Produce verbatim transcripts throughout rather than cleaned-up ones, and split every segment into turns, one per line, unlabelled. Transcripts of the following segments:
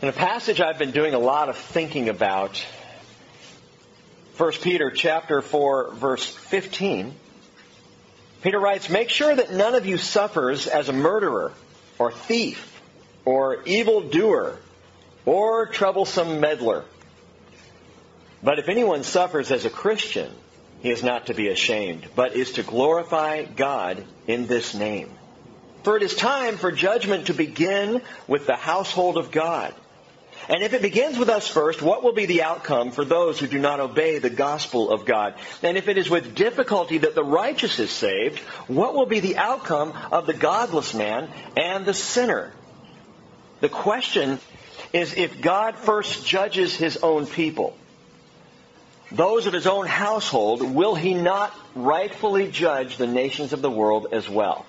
In a passage I've been doing a lot of thinking about, First Peter chapter four, verse fifteen, Peter writes, "Make sure that none of you suffers as a murderer or thief or evildoer or troublesome meddler. But if anyone suffers as a Christian, he is not to be ashamed, but is to glorify God in this name. For it is time for judgment to begin with the household of God. And if it begins with us first, what will be the outcome for those who do not obey the gospel of God? And if it is with difficulty that the righteous is saved, what will be the outcome of the godless man and the sinner?" The question is, if God first judges His own people, those of His own household, will He not rightfully judge the nations of the world as well?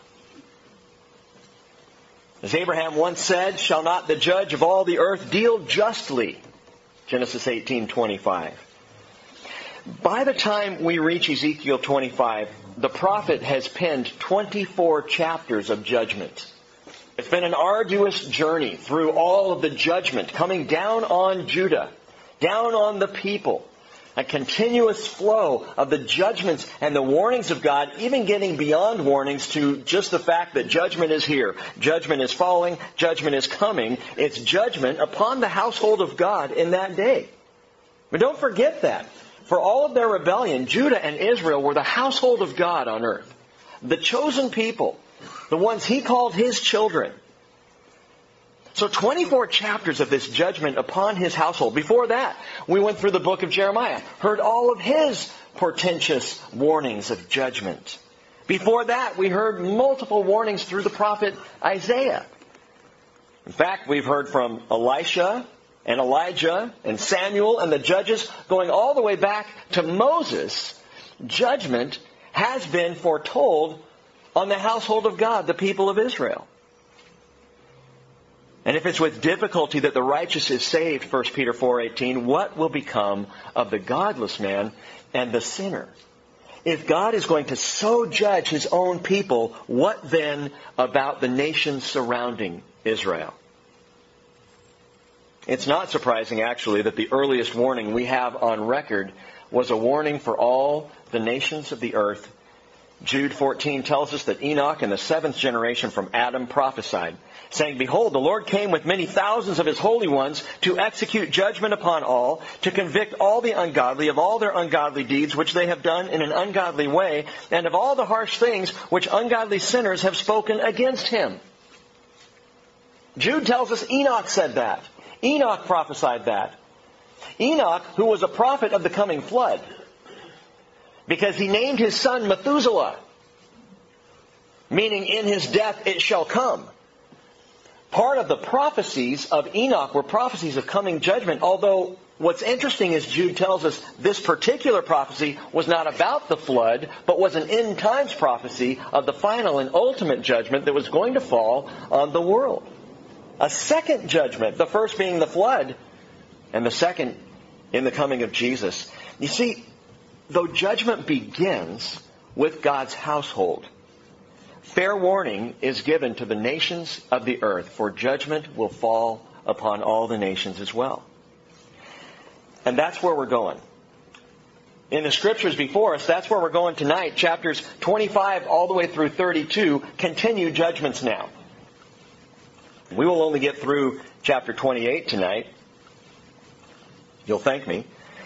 As Abraham once said, "Shall not the judge of all the earth deal justly?" Genesis eighteen twenty-five. By the time we reach Ezekiel twenty-five, the prophet has penned twenty-four chapters of judgment. It's been an arduous journey through all of the judgment coming down on Judah, down on the people. A continuous flow of the judgments and the warnings of God, even getting beyond warnings to just the fact that judgment is here, judgment is falling, judgment is coming. It's judgment upon the household of God in that day. But don't forget that. For all of their rebellion, Judah and Israel were the household of God on earth. The chosen people, the ones He called His children. So twenty-four chapters of this judgment upon His household. Before that, we went through the book of Jeremiah, heard all of his portentous warnings of judgment. Before that, we heard multiple warnings through the prophet Isaiah. In fact, we've heard from Elisha and Elijah and Samuel and the judges, going all the way back to Moses. Judgment has been foretold on the household of God, the people of Israel. And if it's with difficulty that the righteous is saved, First Peter four eighteen, what will become of the godless man and the sinner? If God is going to so judge His own people, what then about the nations surrounding Israel? It's not surprising, actually, that the earliest warning we have on record was a warning for all the nations of the earth. Jude fourteen tells us that Enoch in the seventh generation from Adam prophesied, saying, "Behold, the Lord came with many thousands of His holy ones to execute judgment upon all, to convict all the ungodly of all their ungodly deeds which they have done in an ungodly way, and of all the harsh things which ungodly sinners have spoken against Him." Jude tells us Enoch said that. Enoch prophesied that. Enoch, who was a prophet of the coming flood, because he named his son Methuselah, meaning in his death it shall come. Part of the prophecies of Enoch were prophecies of coming judgment, although what's interesting is Jude tells us this particular prophecy was not about the flood, but was an end times prophecy of the final and ultimate judgment that was going to fall on the world. A second judgment, the first being the flood, and the second in the coming of Jesus. You see, though judgment begins with God's household, fair warning is given to the nations of the earth, for judgment will fall upon all the nations as well. And that's where we're going. In the scriptures before us, that's where we're going tonight. Chapters twenty-five all the way through thirty-two continue judgments now. We will only get through chapter twenty-eight tonight. You'll thank me.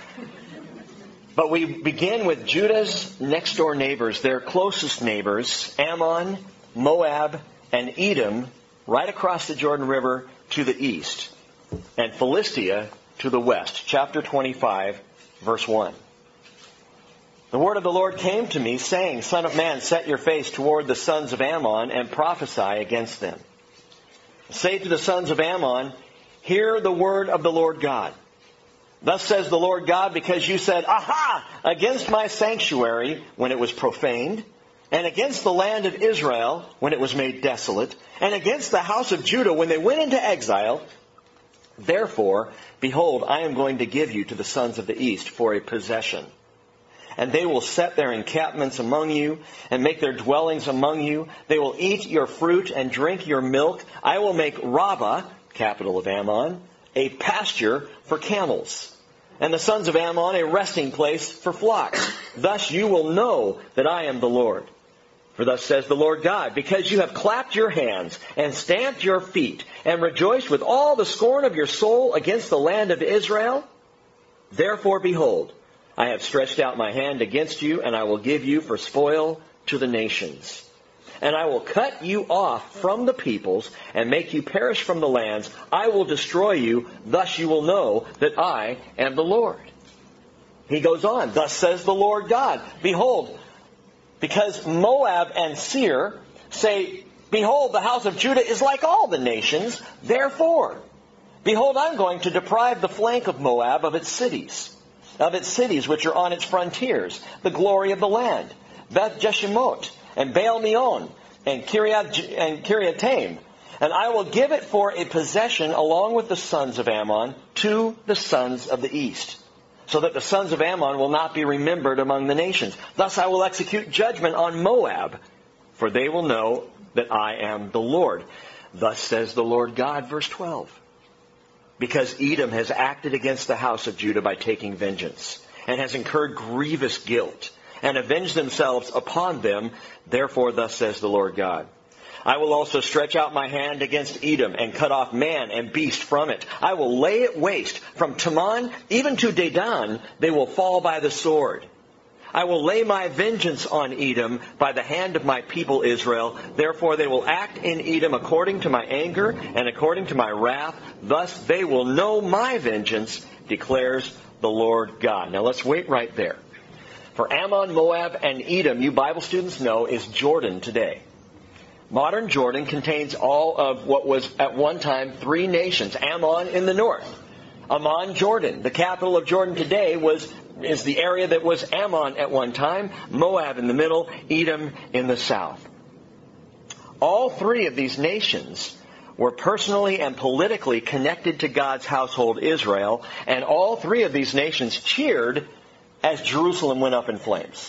But we begin with Judah's next door neighbors, their closest neighbors, Ammon, Moab, and Edom, right across the Jordan River to the east, and Philistia to the west. Chapter twenty-five, verse one. "The word of the Lord came to me, saying, Son of man, set your face toward the sons of Ammon and prophesy against them. Say to the sons of Ammon, hear the word of the Lord God. Thus says the Lord God, because you said, Aha! Against my sanctuary when it was profaned, and against the land of Israel when it was made desolate, and against the house of Judah when they went into exile. Therefore, behold, I am going to give you to the sons of the east for a possession. And they will set their encampments among you, and make their dwellings among you. They will eat your fruit and drink your milk. I will make Rabbah, capital of Ammon, a pasture for camels, and the sons of Ammon a resting place for flocks. Thus you will know that I am the Lord. For thus says the Lord God, because you have clapped your hands and stamped your feet and rejoiced with all the scorn of your soul against the land of Israel, therefore behold, I have stretched out my hand against you, and I will give you for spoil to the nations. And I will cut you off from the peoples and make you perish from the lands. I will destroy you. Thus you will know that I am the Lord. He goes on. Thus says the Lord God. Behold, because Moab and Seir say, behold, the house of Judah is like all the nations. Therefore, behold, I'm going to deprive the flank of Moab of its cities, of its cities which are on its frontiers, the glory of the land, Beth Jeshimot, and Baal Meon, and Kiriath, and Kiriataim. And I will give it for a possession along with the sons of Ammon to the sons of the east, so that the sons of Ammon will not be remembered among the nations. Thus I will execute judgment on Moab, for they will know that I am the Lord. Thus says the Lord God, verse twelve. Because Edom has acted against the house of Judah by taking vengeance, and has incurred grievous guilt, and avenged themselves upon them. Therefore, thus says the Lord God, I will also stretch out my hand against Edom and cut off man and beast from it. I will lay it waste. From Teman even to Dedan, they will fall by the sword. I will lay my vengeance on Edom by the hand of my people Israel. Therefore, they will act in Edom according to my anger and according to my wrath. Thus, they will know my vengeance, declares the Lord God. Now, let's wait right there. For Ammon, Moab, and Edom, you Bible students know, is Jordan today. Modern Jordan contains all of what was at one time three nations. Ammon in the north. Amman, Jordan. The capital of Jordan today was is the area that was Ammon at one time. Moab in the middle. Edom in the south. All three of these nations were personally and politically connected to God's household Israel. And all three of these nations cheered as Jerusalem went up in flames.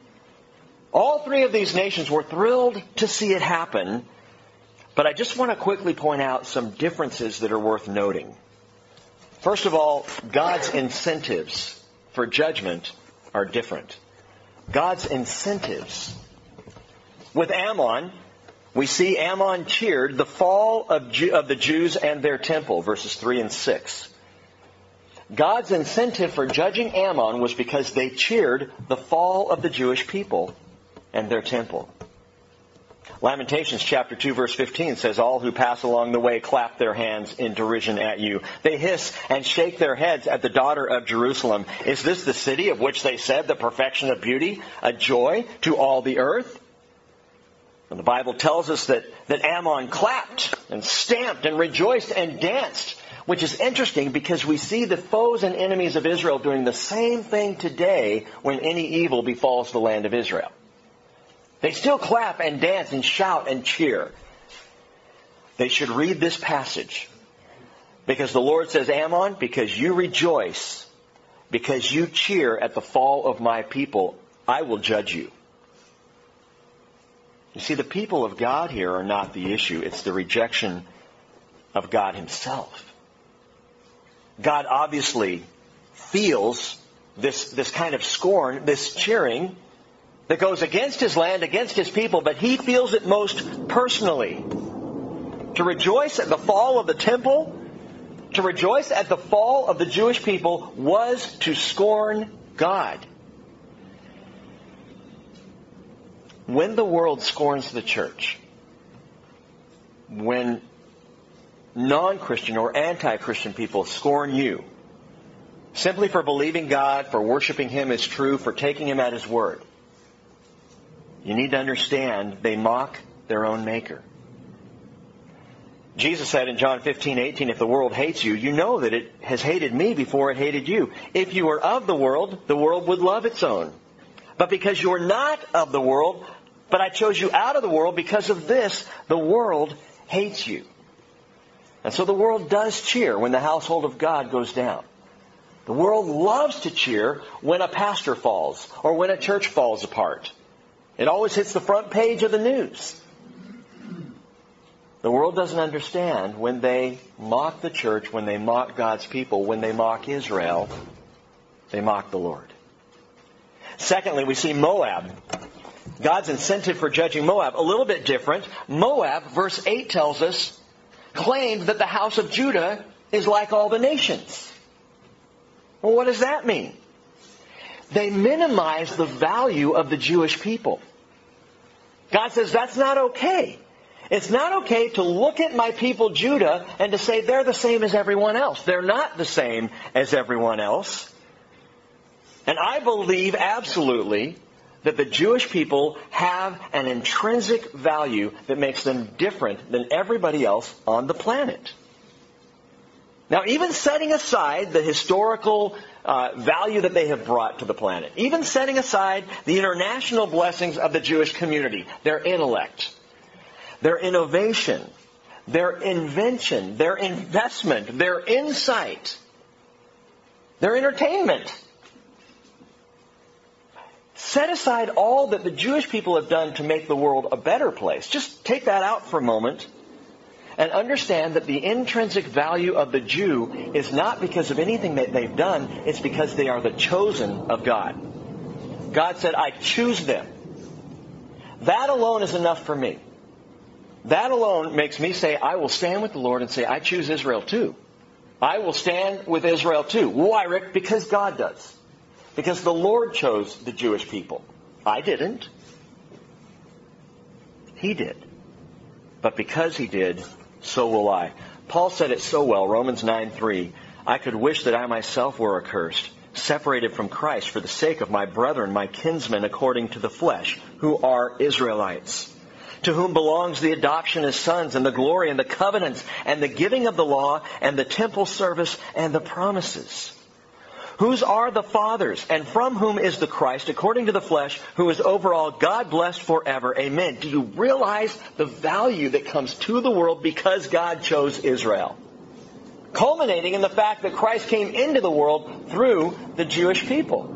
All three of these nations were thrilled to see it happen, but I just want to quickly point out some differences that are worth noting. First of all, God's incentives for judgment are different. God's incentives. With Ammon, we see Ammon cheered the fall of, Jew, of the Jews and their temple, verses three and six. God's incentive for judging Ammon was because they cheered the fall of the Jewish people and their temple. Lamentations chapter two verse fifteen says, all who pass along the way clap their hands in derision at you. They hiss and shake their heads at the daughter of Jerusalem. Is this the city of which they said the perfection of beauty, a joy to all the earth? And the Bible tells us that, that Ammon clapped and stamped and rejoiced and danced, which is interesting because we see the foes and enemies of Israel doing the same thing today when any evil befalls the land of Israel. They still clap and dance and shout and cheer. They should read this passage because the Lord says, Ammon, because you rejoice, because you cheer at the fall of my people, I will judge you. You see, the people of God here are not the issue. It's the rejection of God himself. God obviously feels this, this kind of scorn, this cheering that goes against his land, against his people, but he feels it most personally. To rejoice at the fall of the temple, to rejoice at the fall of the Jewish people was to scorn God. When the world scorns the church, when non-Christian or anti-Christian people scorn you, simply for believing God, for worshiping him as true, for taking him at his word, you need to understand they mock their own maker. Jesus said in John fifteen eighteen, if the world hates you, you know that it has hated me before it hated you. If you were of the world, the world would love its own. But because you are not of the world, but I chose you out of the world, because of this, the world hates you. And so the world does cheer when the household of God goes down. The world loves to cheer when a pastor falls or when a church falls apart. It always hits the front page of the news. The world doesn't understand when they mock the church, when they mock God's people, when they mock Israel, they mock the Lord. Secondly, we see Moab. God's incentive for judging Moab, a little bit different. Moab, verse eight tells us, claimed that the house of Judah is like all the nations. Well, what does that mean? They minimize the value of the Jewish people. God says that's not okay. It's not okay to look at my people Judah and to say they're the same as everyone else. They're not the same as everyone else. And I believe absolutely that the Jewish people have an intrinsic value that makes them different than everybody else on the planet. Now, even setting aside the historical uh, value that they have brought to the planet, even setting aside the international blessings of the Jewish community, their intellect, their innovation, their invention, their investment, their insight, their entertainment. Set aside all that the Jewish people have done to make the world a better place. Just take that out for a moment and understand that the intrinsic value of the Jew is not because of anything that they've done. It's because they are the chosen of God. God said, I choose them. That alone is enough for me. That alone makes me say, I will stand with the Lord and say, I choose Israel too. I will stand with Israel too. Why, Rick? Because God does. Because the Lord chose the Jewish people. I didn't. He did. But because He did, so will I. Paul said it so well, Romans nine three. I could wish that I myself were accursed, separated from Christ for the sake of my brethren, my kinsmen according to the flesh, who are Israelites, to whom belongs the adoption as sons and the glory and the covenants and the giving of the law and the temple service and the promises. Whose are the fathers, and from whom is the Christ, according to the flesh, who is over all, God blessed forever. Amen. Do you realize the value that comes to the world because God chose Israel? Culminating in the fact that Christ came into the world through the Jewish people.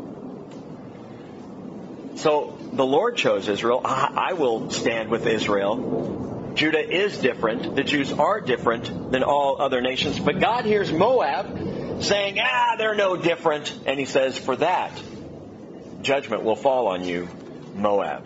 So the Lord chose Israel. I will stand with Israel. Judah is different. The Jews are different than all other nations. But God hears Moab saying, ah, they're no different. And He says, for that, judgment will fall on you, Moab.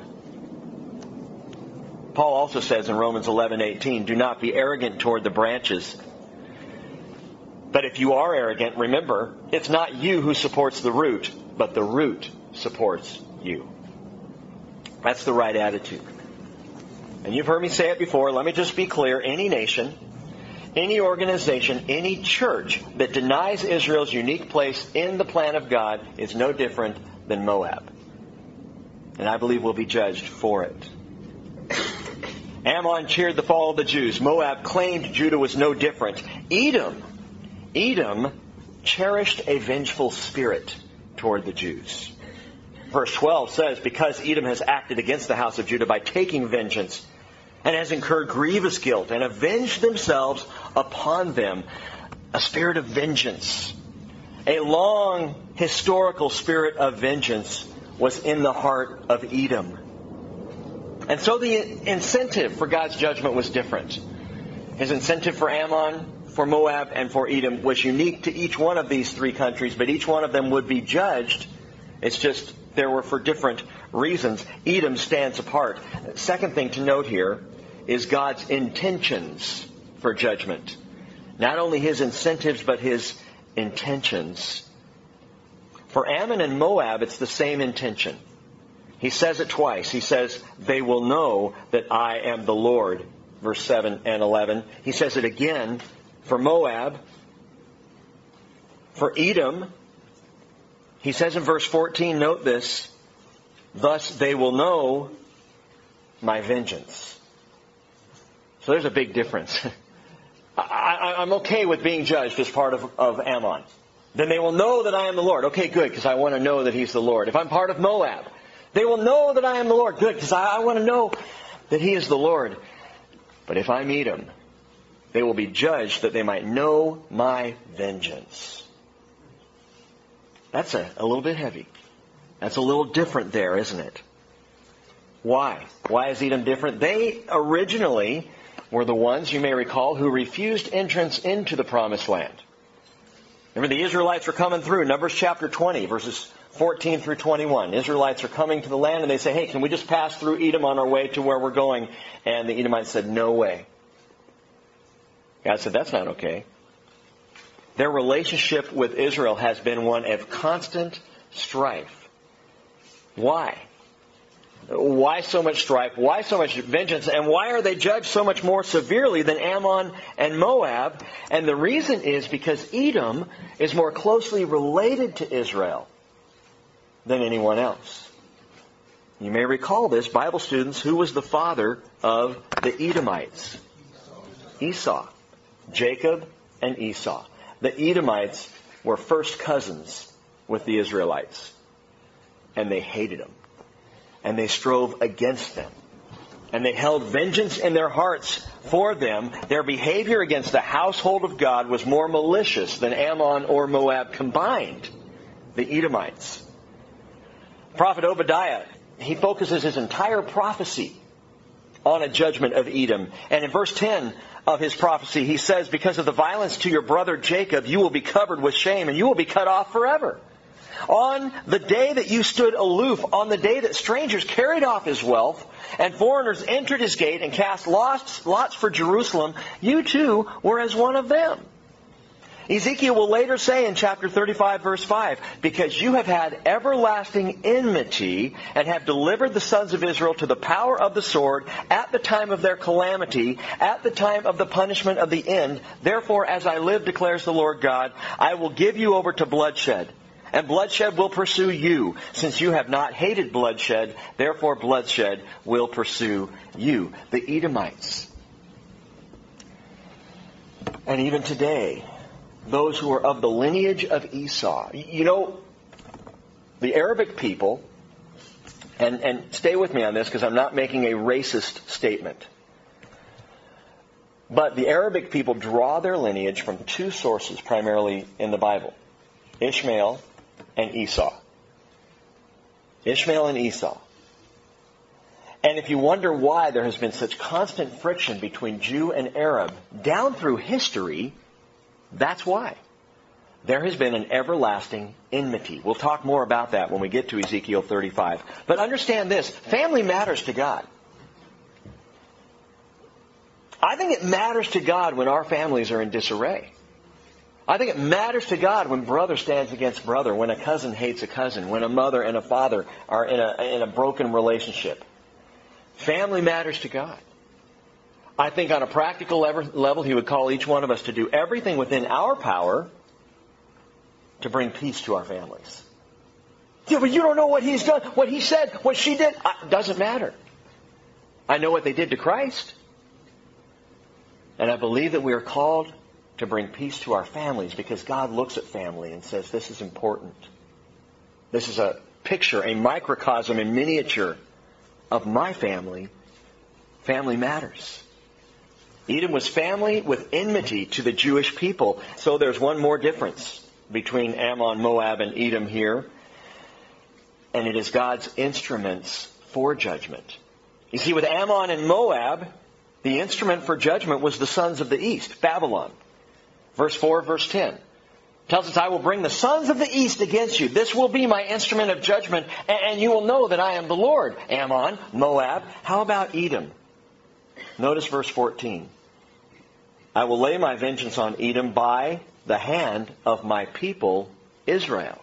Paul also says in Romans eleven eighteen, do not be arrogant toward the branches. But if you are arrogant, remember, it's not you who supports the root, but the root supports you. That's the right attitude. And you've heard me say it before. Let me just be clear. Any nation, any organization, any church that denies Israel's unique place in the plan of God is no different than Moab. And I believe we'll be judged for it. Ammon cheered the fall of the Jews. Moab claimed Judah was no different. Edom, Edom cherished a vengeful spirit toward the Jews. Verse twelve says, because Edom has acted against the house of Judah by taking vengeance and has incurred grievous guilt and avenged themselves upon them. A spirit of vengeance. A long historical spirit of vengeance was in the heart of Edom. And so the incentive for God's judgment was different. His incentive for Ammon, for Moab, and for Edom was unique to each one of these three countries, but each one of them would be judged. It's just there were for different reasons. Edom stands apart. Second thing to note here is God's intentions for judgment. Not only His incentives, but His intentions. For Ammon and Moab, it's the same intention. He says it twice. He says, they will know that I am the Lord. Verse seven and eleven. He says it again for Moab. For Edom, He says in verse fourteen, note this, thus they will know my vengeance. So there's a big difference. I, I, I'm okay with being judged as part of, of Ammon. Then they will know that I am the Lord. Okay, good, because I want to know that He's the Lord. If I'm part of Moab, they will know that I am the Lord. Good, because I, I want to know that He is the Lord. But if I meet Him, they will be judged that they might know my vengeance. That's a, a little bit heavy. That's a little different there, isn't it? Why? Why is Edom different? They originally were the ones, you may recall, who refused entrance into the promised land. Remember, the Israelites were coming through. Numbers chapter twenty, verses fourteen through twenty-one. Israelites are coming to the land and they say, hey, can we just pass through Edom on our way to where we're going? And the Edomites said, no way. God said, that's not okay. Their relationship with Israel has been one of constant strife. Why? Why so much strife? Why so much vengeance? And why are they judged so much more severely than Ammon and Moab? And the reason is because Edom is more closely related to Israel than anyone else. You may recall this, Bible students, who was the father of the Edomites? Esau. Jacob and Esau. The Edomites were first cousins with the Israelites. And they hated them. And they strove against them. And they held vengeance in their hearts for them. Their behavior against the household of God was more malicious than Ammon or Moab combined. The Edomites. Prophet Obadiah, he focuses his entire prophecy on a judgment of Edom. And in verse ten of his prophecy, he says, because of the violence to your brother Jacob, you will be covered with shame and you will be cut off forever. On the day that you stood aloof, on the day that strangers carried off his wealth, and foreigners entered his gate and cast lots, lots for Jerusalem, you too were as one of them. Ezekiel will later say in chapter thirty-five, verse five, because you have had everlasting enmity and have delivered the sons of Israel to the power of the sword at the time of their calamity, at the time of the punishment of the end. Therefore, as I live, declares the Lord God, I will give you over to bloodshed. And bloodshed will pursue you. Since you have not hated bloodshed, therefore bloodshed will pursue you. The Edomites. And even today, those who are of the lineage of Esau. You know, the Arabic people, and, and stay with me on this because I'm not making a racist statement. But the Arabic people draw their lineage from two sources primarily in the Bible. Ishmael and Esau. Ishmael and Esau. And if you wonder why there has been such constant friction between Jew and Arab down through history, that's why. There has been an everlasting enmity. We'll talk more about that when we get to Ezekiel thirty-five. But understand this, family matters to God. I think it matters to God when our families are in disarray. I think it matters to God when brother stands against brother, when a cousin hates a cousin, when a mother and a father are in a, in a broken relationship. Family matters to God. I think on a practical level, He would call each one of us to do everything within our power to bring peace to our families. Yeah, but you don't know what He's done, what He said, what she did. It doesn't matter. I know what they did to Christ. And I believe that we are called to bring peace to our families because God looks at family and says, this is important. This is a picture, a microcosm in miniature of my family. Family matters. Edom was family with enmity to the Jewish people. So there's one more difference between Ammon, Moab, and Edom here. And it is God's instruments for judgment. You see, with Ammon and Moab, the instrument for judgment was the sons of the east, Babylon. Verse four, verse ten. Tells us, I will bring the sons of the east against you. This will be my instrument of judgment, and you will know that I am the Lord. Ammon, Moab. How about Edom? Notice verse fourteen. I will lay my vengeance on Edom by the hand of my people, Israel.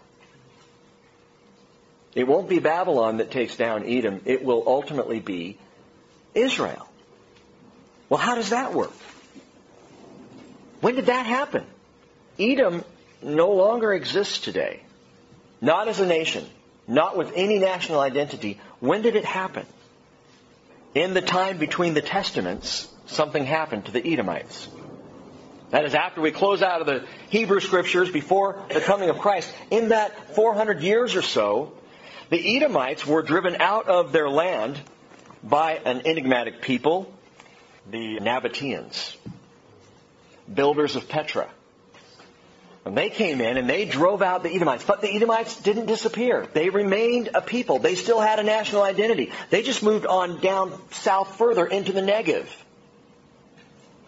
It won't be Babylon that takes down Edom. It will ultimately be Israel. Well, how does that work? When did that happen? Edom no longer exists today. Not as a nation. Not with any national identity. When did it happen? In the time between the Testaments, something happened to the Edomites. That is, after we close out of the Hebrew Scriptures, before the coming of Christ, in that four hundred years or so, the Edomites were driven out of their land by an enigmatic people, the Nabateans, builders of Petra. And they came in and they drove out the Edomites. But the Edomites didn't disappear. They remained a people. They still had a national identity. They just moved on down south further into the Negev.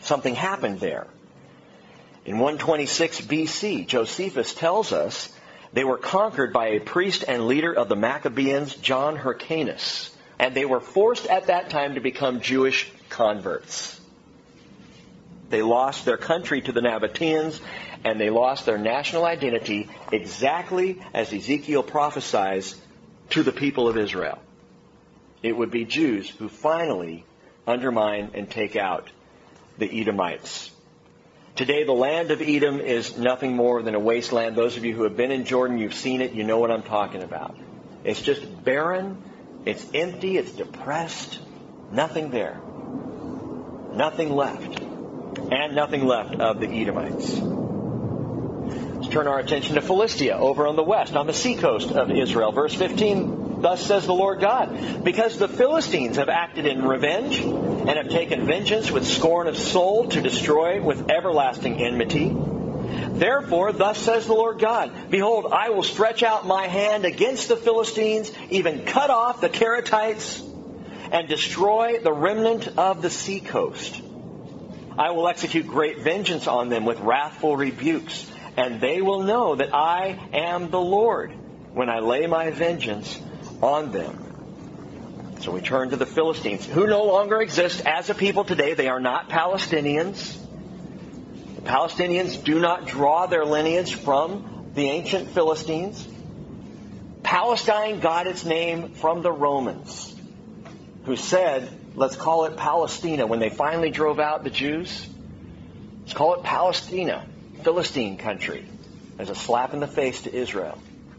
something happened there. In one twenty-six B C, Josephus tells us they were conquered by a priest and leader of the Maccabeans, John Hyrcanus, and they were forced at that time to become Jewish converts. They lost their country to the Nabateans, and they lost their national identity exactly as Ezekiel prophesies to the people of Israel. It would be Jews who finally undermine and take out the Edomites. Today, the land of Edom is nothing more than a wasteland. Those of you who have been in Jordan, you've seen it, you know what I'm talking about. It's just barren, it's empty, it's depressed, nothing there. Nothing left. And nothing left of the Edomites. Let's turn our attention to Philistia, over on the west, on the seacoast of Israel. Verse fifteen, thus says the Lord God, because the Philistines have acted in revenge and have taken vengeance with scorn of soul to destroy with everlasting enmity. Therefore, thus says the Lord God, behold, I will stretch out my hand against the Philistines, even cut off the Keratites, and destroy the remnant of the seacoast. I will execute great vengeance on them with wrathful rebukes, and they will know that I am the Lord when I lay my vengeance on them. So we turn to the Philistines, who no longer exist as a people today. They are not Palestinians. The Palestinians do not draw their lineage from the ancient Philistines. Palestine got its name from the Romans, who said, let's call it Palestina. When they finally drove out the Jews, let's call it Palestina, Philistine country, as a slap in the face to Israel.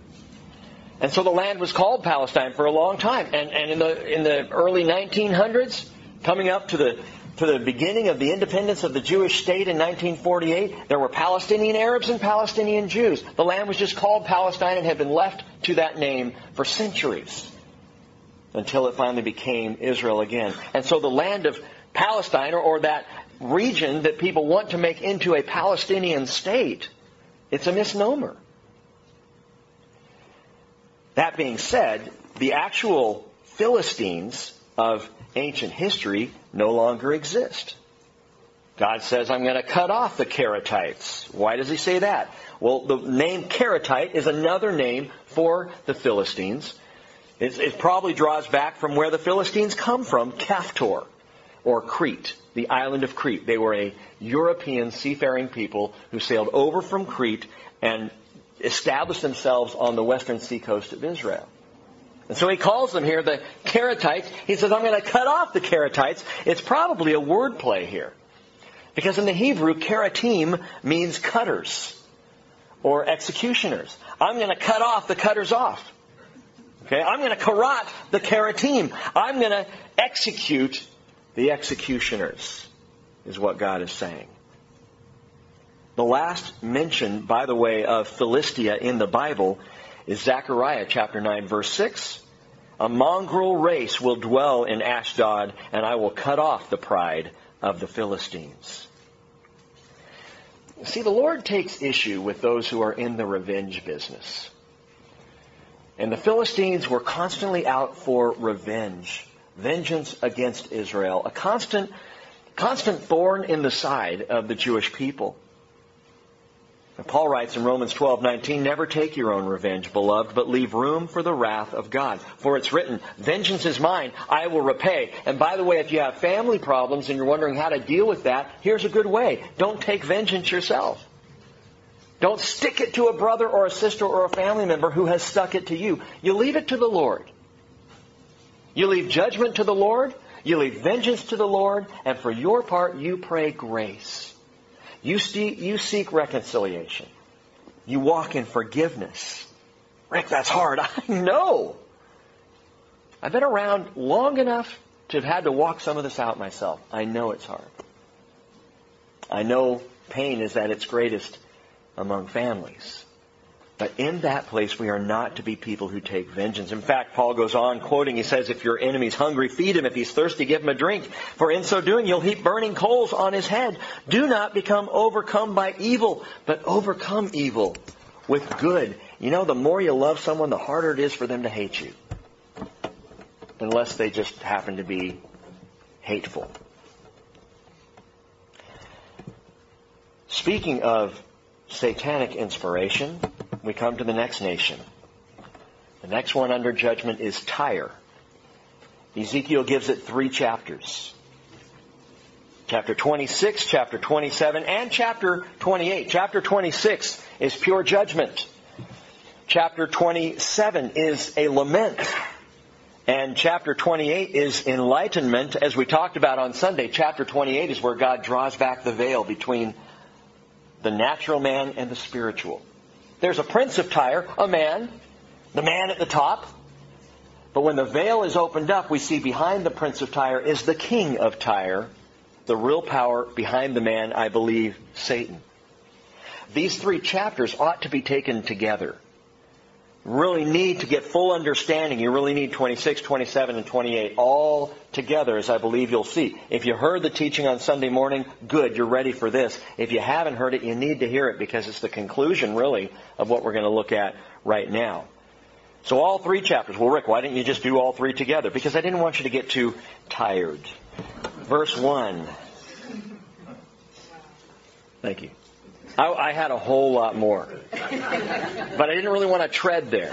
And so the land was called Palestine for a long time. And, and in the in the early nineteen hundreds, coming up to the to the beginning of the independence of the Jewish state in nineteen forty-eight, there were Palestinian Arabs and Palestinian Jews. The land was just called Palestine and had been left to that name for centuries, until it finally became Israel again. And so the land of Palestine, or, or that region that people want to make into a Palestinian state, it's a misnomer. That being said, the actual Philistines of ancient history no longer exist. God says, I'm going to cut off the Keratites. Why does he say that? Well, the name Keratite is another name for the Philistines. It, it probably draws back from where the Philistines come from, Caphtor, or Crete, the island of Crete. They were a European seafaring people who sailed over from Crete and established themselves on the western seacoast of Israel. And so he calls them here the Keratites. He says, I'm going to cut off the Keratites. It's probably a word play here. Because in the Hebrew, keratim means cutters or executioners. I'm going to cut off the cutters off. Okay, I'm going to karat the keratim. I'm going to execute the executioners, is what God is saying. The last mention, by the way, of Philistia in the Bible is Zechariah chapter nine, verse six. A mongrel race will dwell in Ashdod, and I will cut off the pride of the Philistines. See, the Lord takes issue with those who are in the revenge business. And the Philistines were constantly out for revenge, vengeance against Israel, a constant, constant thorn in the side of the Jewish people. And Paul writes in Romans twelve nineteen, never take your own revenge, beloved, but leave room for the wrath of God. For it's written, vengeance is mine, I will repay. And by the way, if you have family problems and you're wondering how to deal with that, here's a good way. Don't take vengeance yourself. Don't stick it to a brother or a sister or a family member who has stuck it to you. You leave it to the Lord. You leave judgment to the Lord. You leave vengeance to the Lord. And for your part, you pray grace. You, see, you seek reconciliation. You walk in forgiveness. Rick, that's hard. I know. I've been around long enough to have had to walk some of this out myself. I know it's hard. I know pain is at its greatest among families. But in that place, we are not to be people who take vengeance. In fact, Paul goes on quoting, he says, if your enemy's hungry, feed him. If he's thirsty, give him a drink. For in so doing, you'll heap burning coals on his head. Do not become overcome by evil, but overcome evil with good. You know, the more you love someone, the harder it is for them to hate you. Unless they just happen to be hateful. Speaking of satanic inspiration, we come to the next nation. The next one under judgment is Tyre. Ezekiel gives it three chapters. Chapter twenty-six, chapter twenty-seven, and chapter twenty-eight. Chapter twenty-six is pure judgment. Chapter twenty-seven is a lament. And chapter twenty-eight is enlightenment. As we talked about on Sunday, chapter twenty-eight is where God draws back the veil between the natural man and the spiritual. There's a prince of Tyre, a man, the man at the top. But when the veil is opened up, we see behind the prince of Tyre is the king of Tyre, the real power behind the man, I believe, Satan. These three chapters ought to be taken together. Really need to get full understanding. You really need twenty-six, twenty-seven, and twenty-eight all together, as I believe you'll see. If you heard the teaching on Sunday morning, good, you're ready for this. If you haven't heard it, you need to hear it because it's the conclusion, really, of what we're going to look at right now. So all three chapters. Well, Rick, why didn't you just do all three together? Because I didn't want you to get too tired. Verse one. Thank you. I, I had a whole lot more. But I didn't really want to tread there.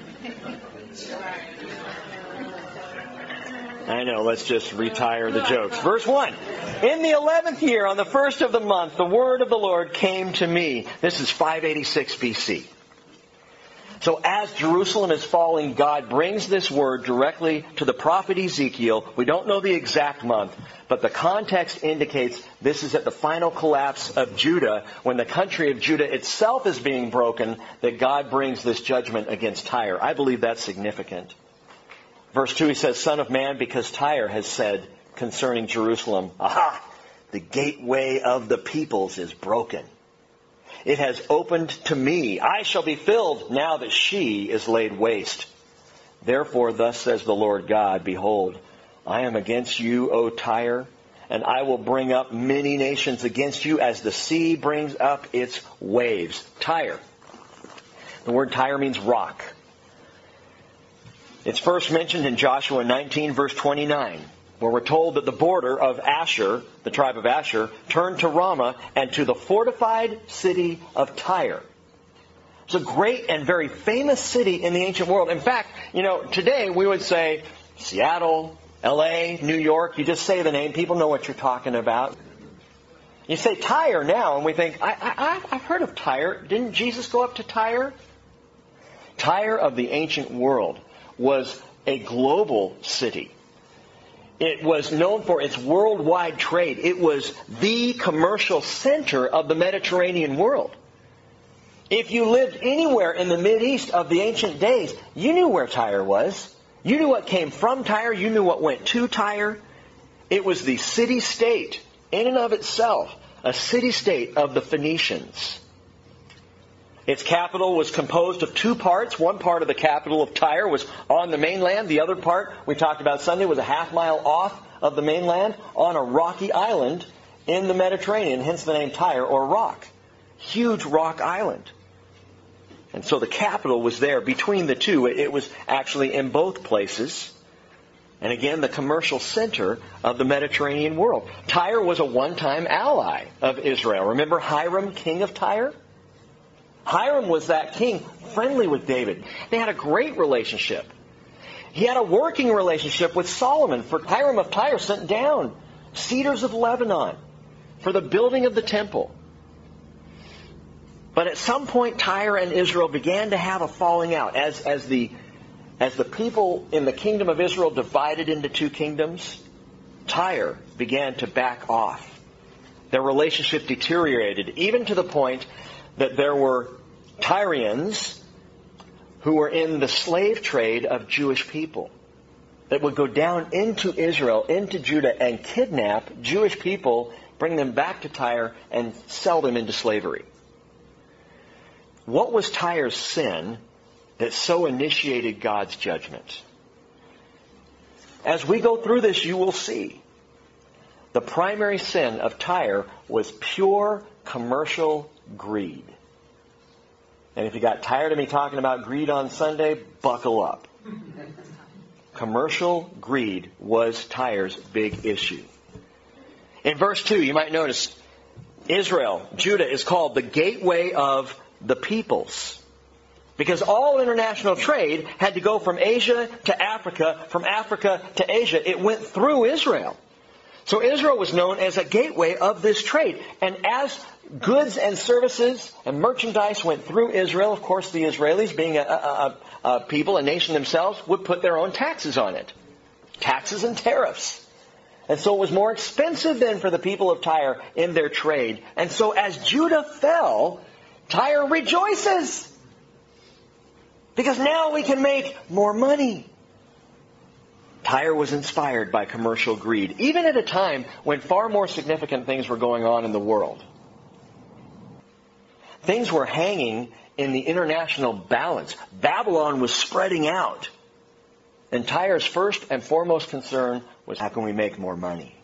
I know, let's just retire the jokes. Verse one. In the eleventh year, on the first of the month, the word of the Lord came to me. This is five eighty-six B C. So as Jerusalem is falling, God brings this word directly to the prophet Ezekiel. We don't know the exact month, but the context indicates this is at the final collapse of Judah, when the country of Judah itself is being broken, that God brings this judgment against Tyre. I believe that's significant. Verse two, he says, Son of man, because Tyre has said concerning Jerusalem, Aha! The gateway of the peoples is broken. It has opened to me. I shall be filled now that she is laid waste. Therefore, thus says the Lord God, Behold, I am against you, O Tyre, and I will bring up many nations against you as the sea brings up its waves. Tyre. The word Tyre means rock. It's first mentioned in Joshua nineteen, verse twenty-nine. Where we're told that the border of Asher, the tribe of Asher, turned to Ramah and to the fortified city of Tyre. It's a great and very famous city in the ancient world. In fact, you know, today we would say Seattle, L A, New York. You just say the name. People know what you're talking about. You say Tyre now, and we think, I, I, I've heard of Tyre. Didn't Jesus go up to Tyre? Tyre of the ancient world was a global city. It was known for its worldwide trade. It was the commercial center of the Mediterranean world. If you lived anywhere in the Mideast of the ancient days, you knew where Tyre was. You knew what came from Tyre. You knew what went to Tyre. It was the city-state, in and of itself, a city-state of the Phoenicians. Its capital was composed of two parts. One part of the capital of Tyre was on the mainland. The other part, we talked about Sunday, was a half mile off of the mainland on a rocky island in the Mediterranean, hence the name Tyre, or rock. Huge rock island. And so the capital was there between the two. It was actually in both places. And again, the commercial center of the Mediterranean world. Tyre was a one-time ally of Israel. Remember Hiram, king of Tyre? Hiram was that king, friendly with David. They had a great relationship. He had a working relationship with Solomon. For Hiram of Tyre sent down cedars of Lebanon for the building of the temple. But at some point, Tyre and Israel began to have a falling out. As, as, the, as the people in the kingdom of Israel divided into two kingdoms, Tyre began to back off. Their relationship deteriorated, even to the point that there were Tyrians who were in the slave trade of Jewish people that would go down into Israel, into Judah, and kidnap Jewish people, bring them back to Tyre, and sell them into slavery. What was Tyre's sin that so initiated God's judgment? As we go through this, you will see. The primary sin of Tyre was pure commercial greed. And if you got tired of me talking about greed on Sunday, buckle up. Commercial greed was Tyre's big issue. In verse two, you might notice, Israel, Judah, is called the gateway of the peoples. Because all international trade had to go from Asia to Africa, from Africa to Asia. It went through Israel. So Israel was known as a gateway of this trade. And as goods and services and merchandise went through Israel, of course the Israelis, being a, a, a, a people, a nation themselves, would put their own taxes on it. Taxes and tariffs. And so it was more expensive then for the people of Tyre in their trade. And so as Judah fell, Tyre rejoices. Because now we can make more money. Tyre was inspired by commercial greed, even at a time when far more significant things were going on in the world. Things were hanging in the international balance. Babylon was spreading out. And Tyre's first and foremost concern was, how can we make more money?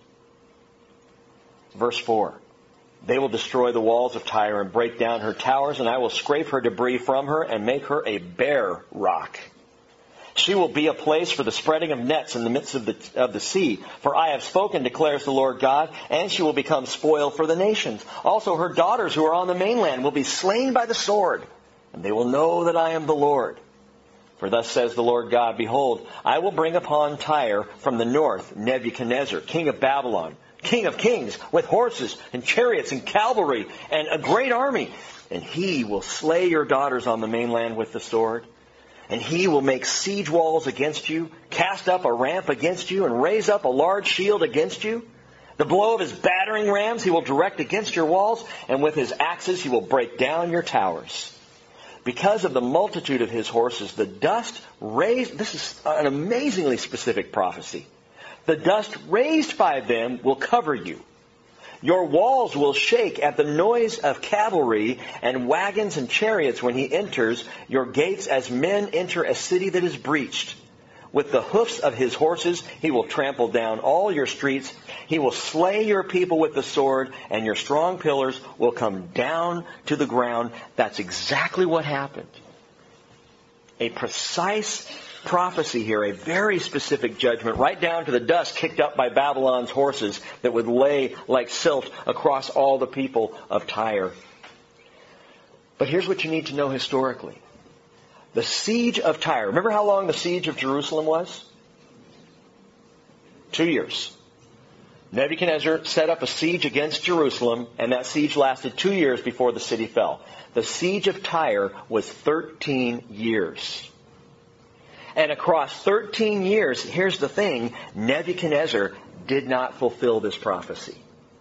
Verse four. They will destroy the walls of Tyre and break down her towers, and I will scrape her debris from her and make her a bare rock. She will be a place for the spreading of nets in the midst of the, of the sea. For I have spoken, declares the Lord God, and she will become spoil for the nations. Also her daughters who are on the mainland will be slain by the sword, and they will know that I am the Lord. For thus says the Lord God, behold, I will bring upon Tyre from the north Nebuchadnezzar, king of Babylon, king of kings, with horses and chariots and cavalry and a great army. And he will slay your daughters on the mainland with the sword. And he will make siege walls against you, cast up a ramp against you, and raise up a large shield against you. The blow of his battering rams he will direct against your walls, and with his axes he will break down your towers. Because of the multitude of his horses, the dust raised, this is an amazingly specific prophecy. The dust raised by them will cover you. Your walls will shake at the noise of cavalry and wagons and chariots when he enters your gates as men enter a city that is breached. With the hoofs of his horses, he will trample down all your streets. He will slay your people with the sword, and your strong pillars will come down to the ground. That's exactly what happened. A precise prophecy here, a very specific judgment, right down to the dust kicked up by Babylon's horses that would lay like silt across all the people of Tyre. But here's what you need to know historically. The siege of Tyre. Remember how long the siege of Jerusalem was? Two years. Nebuchadnezzar set up a siege against Jerusalem, and that siege lasted two years before the city fell. The siege of Tyre was thirteen years. And across thirteen years, here's the thing, Nebuchadnezzar did not fulfill this prophecy.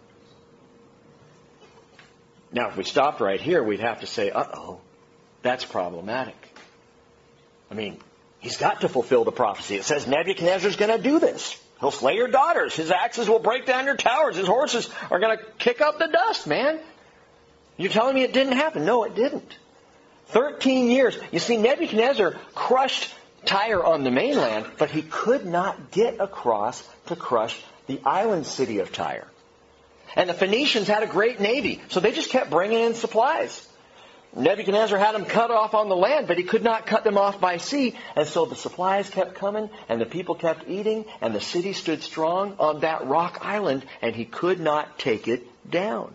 Now, if we stopped right here, we'd have to say, uh-oh, that's problematic. I mean, he's got to fulfill the prophecy. It says Nebuchadnezzar's going to do this. He'll slay your daughters. His axes will break down your towers. His horses are going to kick up the dust, man. You're telling me it didn't happen? No, it didn't. Thirteen years. You see, Nebuchadnezzar crushed Tyre on the mainland, but he could not get across to crush the island city of Tyre. And the Phoenicians had a great navy, so they just kept bringing in supplies. Nebuchadnezzar had them cut off on the land, but he could not cut them off by sea. And so the supplies kept coming, and the people kept eating, and the city stood strong on that rock island, and he could not take it down.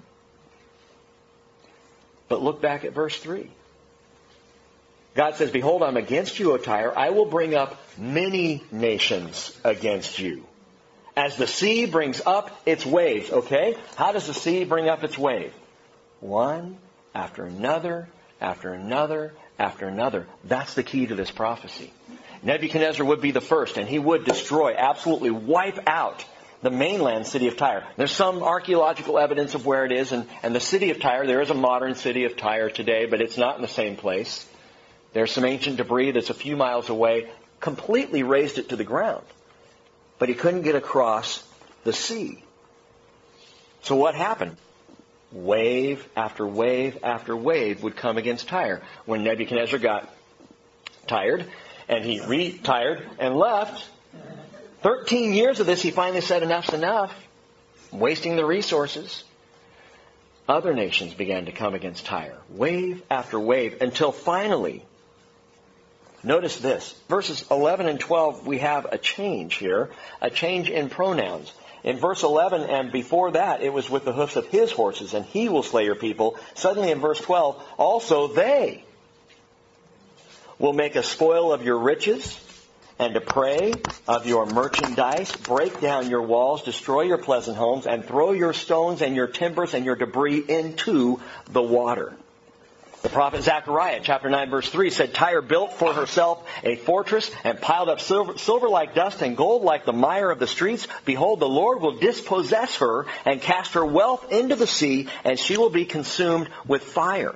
But look back at verse three. God says, behold, I'm against you, O Tyre. I will bring up many nations against you. As the sea brings up its waves. Okay? How does the sea bring up its wave? One after another, after another, after another. That's the key to this prophecy. Nebuchadnezzar would be the first, and he would destroy, absolutely wipe out the mainland city of Tyre. There's some archaeological evidence of where it is, and, and the city of Tyre, there is a modern city of Tyre today, but it's not in the same place. There's some ancient debris that's a few miles away, completely razed it to the ground. But he couldn't get across the sea. So what happened? Wave after wave after wave would come against Tyre. When Nebuchadnezzar got tired, and he retired and left, thirteen years of this, he finally said, enough's enough. I'm wasting the resources. Other nations began to come against Tyre, wave after wave, until finally, notice this, verses eleven and twelve, we have a change here, a change in pronouns. In verse eleven and before that, it was with the hoofs of his horses, and he will slay your people. Suddenly in verse twelve, also they will make a spoil of your riches and a prey of your merchandise, break down your walls, destroy your pleasant homes, and throw your stones and your timbers and your debris into the water. The prophet Zechariah, chapter nine, verse three, said, Tyre built for herself a fortress and piled up silver, silver like dust and gold like the mire of the streets. Behold, the Lord will dispossess her and cast her wealth into the sea, and she will be consumed with fire.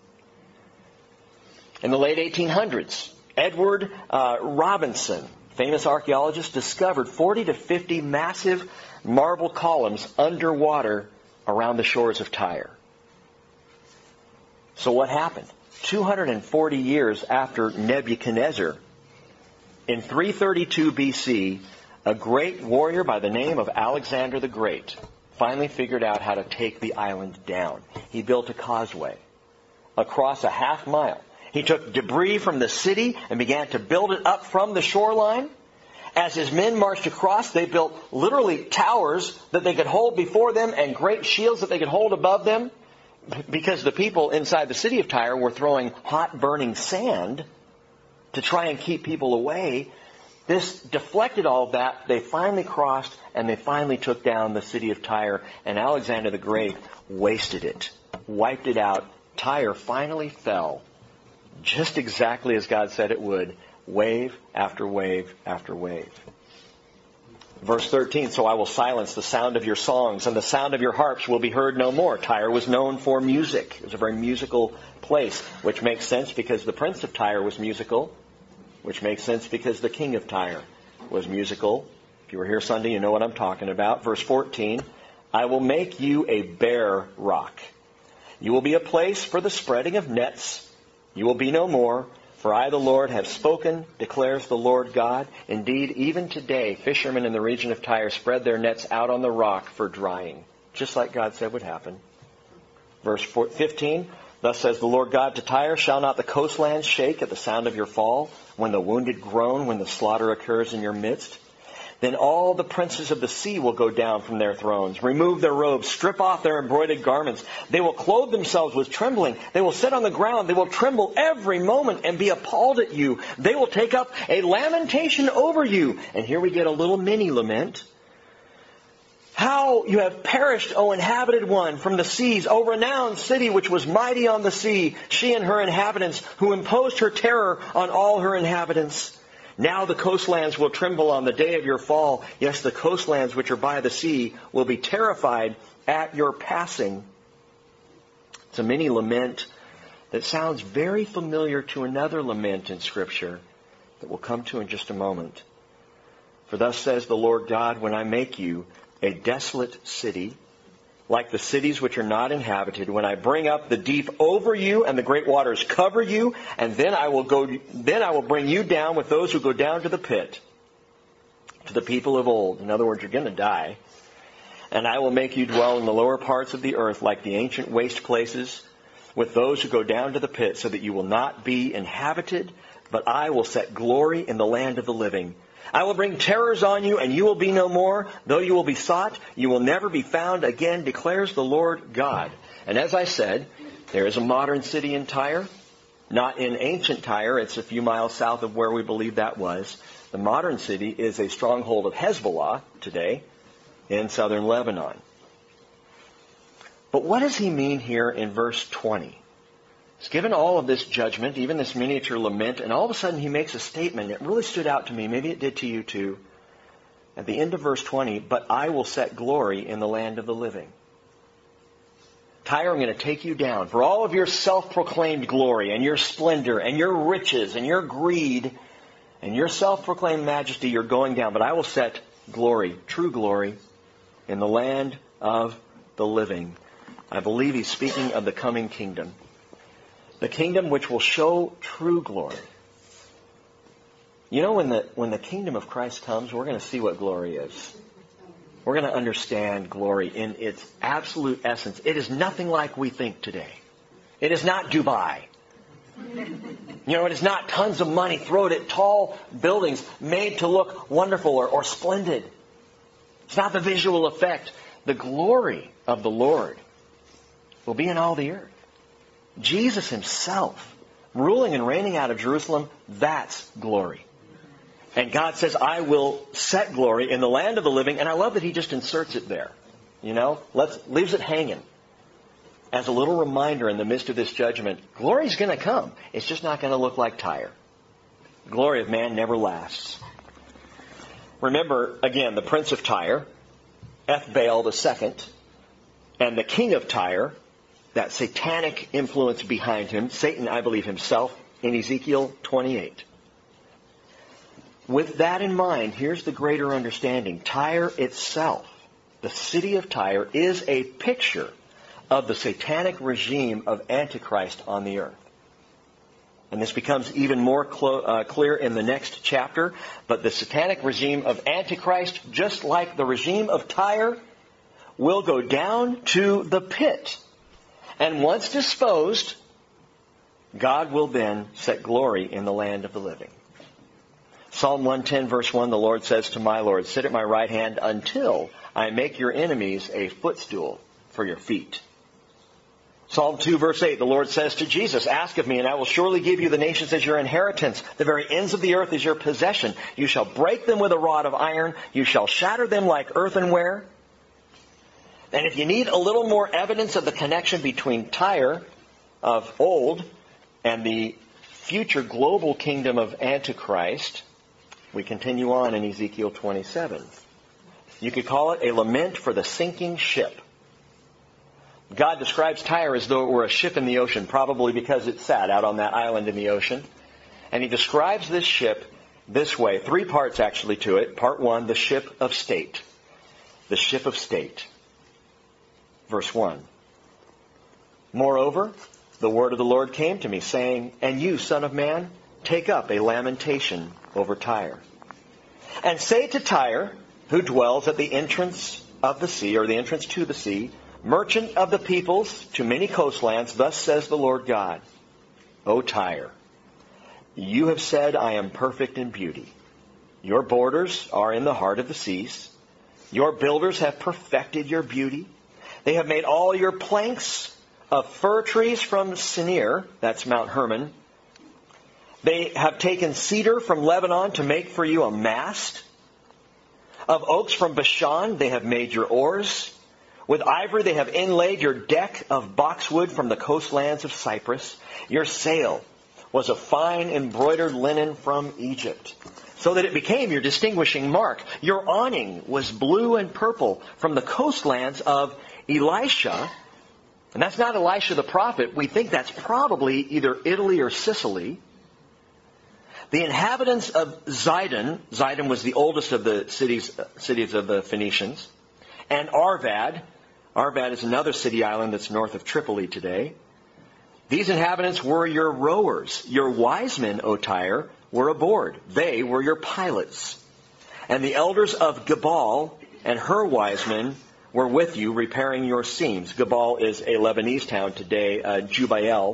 In the late eighteen hundreds, Edward uh, Robinson, famous archaeologist, discovered forty to fifty massive marble columns underwater around the shores of Tyre. So what happened? two hundred forty years after Nebuchadnezzar, in three thirty-two B C, a great warrior by the name of Alexander the Great finally figured out how to take the island down. He built a causeway across a half mile. He took debris from the city and began to build it up from the shoreline. As his men marched across, they built literally towers that they could hold before them and great shields that they could hold above them, because the people inside the city of Tyre were throwing hot burning sand to try and keep people away. This deflected all of that. They finally crossed and they finally took down the city of Tyre, and Alexander the Great wasted it, wiped it out. Tyre finally fell, just exactly as God said it would, wave after wave after wave. Verse thirteen, so I will silence the sound of your songs, and the sound of your harps will be heard no more. Tyre was known for music. It was a very musical place, which makes sense because the prince of Tyre was musical, which makes sense because the king of Tyre was musical. If you were here Sunday, you know what I'm talking about. Verse fourteen, I will make you a bare rock. You will be a place for the spreading of nets. You will be no more. For I, the Lord, have spoken, declares the Lord God. Indeed, even today, fishermen in the region of Tyre spread their nets out on the rock for drying, just like God said would happen. Verse fifteen, thus says the Lord God to Tyre, shall not the coastlands shake at the sound of your fall, when the wounded groan, when the slaughter occurs in your midst? Then all the princes of the sea will go down from their thrones, remove their robes, strip off their embroidered garments. They will clothe themselves with trembling. They will sit on the ground. They will tremble every moment and be appalled at you. They will take up a lamentation over you. And here we get a little mini lament. How you have perished, O inhabited one, from the seas, O renowned city which was mighty on the sea, she and her inhabitants, who imposed her terror on all her inhabitants. Now the coastlands will tremble on the day of your fall. Yes, the coastlands which are by the sea will be terrified at your passing. It's a mini lament that sounds very familiar to another lament in Scripture that we'll come to in just a moment. For thus says the Lord God, when I make you a desolate city, like the cities which are not inhabited, when I bring up the deep over you and the great waters cover you, and then I will go, then I will bring you down with those who go down to the pit, to the people of old. In other words, you're going to die. And I will make you dwell in the lower parts of the earth, like the ancient waste places, with those who go down to the pit, so that you will not be inhabited, but I will set glory in the land of the living. I will bring terrors on you, and you will be no more. Though you will be sought, you will never be found again, declares the Lord God. And as I said, there is a modern city in Tyre. Not in ancient Tyre. It's a few miles south of where we believe that was. The modern city is a stronghold of Hezbollah today in southern Lebanon. But what does he mean here in verse twenty? He's given all of this judgment, even this miniature lament, and all of a sudden he makes a statement. It really stood out to me. Maybe it did to you too. At the end of verse twenty, but I will set glory in the land of the living. Tyre, I'm going to take you down. For all of your self-proclaimed glory and your splendor and your riches and your greed and your self-proclaimed majesty, you're going down. But I will set glory, true glory, in the land of the living. I believe he's speaking of the coming kingdom. The kingdom which will show true glory. You know, when the when the kingdom of Christ comes, we're going to see what glory is. We're going to understand glory in its absolute essence. It is nothing like we think today. It is not Dubai. You know, it is not tons of money thrown at tall buildings made to look wonderful or, or splendid. It's not the visual effect. The glory of the Lord will be in all the earth. Jesus himself, ruling and reigning out of Jerusalem, that's glory. And God says, I will set glory in the land of the living. And I love that he just inserts it there. You know, let's, leaves it hanging as a little reminder in the midst of this judgment. Glory's going to come. It's just not going to look like Tyre. The glory of man never lasts. Remember, again, the prince of Tyre, Ethbaal the second, and the king of Tyre, that satanic influence behind him, Satan, I believe himself, in Ezekiel twenty-eight. With that in mind, here's the greater understanding. Tyre itself, the city of Tyre, is a picture of the satanic regime of Antichrist on the earth. And this becomes even more clo- uh, clear in the next chapter. But the satanic regime of Antichrist, just like the regime of Tyre, will go down to the pit. And once disposed, God will then set glory in the land of the living. Psalm one ten verse one, the Lord says to my Lord, sit at my right hand until I make your enemies a footstool for your feet. Psalm two verse eight, the Lord says to Jesus, ask of me and I will surely give you the nations as your inheritance. The very ends of the earth is your possession. You shall break them with a rod of iron. You shall shatter them like earthenware. And if you need a little more evidence of the connection between Tyre of old and the future global kingdom of Antichrist, we continue on in Ezekiel twenty-seven. You could call it a lament for the sinking ship. God describes Tyre as though it were a ship in the ocean, probably because it sat out on that island in the ocean. And he describes this ship this way. Three parts actually to it. Part one, the ship of state. The ship of state. Verse one. Moreover, the word of the Lord came to me, saying, and you, son of man, take up a lamentation over Tyre. And say to Tyre, who dwells at the entrance of the sea, or the entrance to the sea, merchant of the peoples to many coastlands, thus says the Lord God, O Tyre, you have said, I am perfect in beauty. Your borders are in the heart of the seas. Your builders have perfected your beauty. They have made all your planks of fir trees from Sinir, that's Mount Hermon. They have taken cedar from Lebanon to make for you a mast. Of oaks from Bashan they have made your oars. With ivory they have inlaid your deck of boxwood from the coastlands of Cyprus. Your sail was of fine embroidered linen from Egypt, so that it became your distinguishing mark. Your awning was blue and purple from the coastlands of Elisha. And that's not Elisha the prophet. We think that's probably either Italy or Sicily. The inhabitants of Zidon, Zidon was the oldest of the cities, cities of the Phoenicians, and Arvad. Arvad is another city island that's north of Tripoli today. These inhabitants were your rowers. Your wise men, O Tyre, were aboard. They were your pilots. And the elders of Gebal and her wise men were with you, repairing your seams. Gebal is a Lebanese town today, uh, Jubail.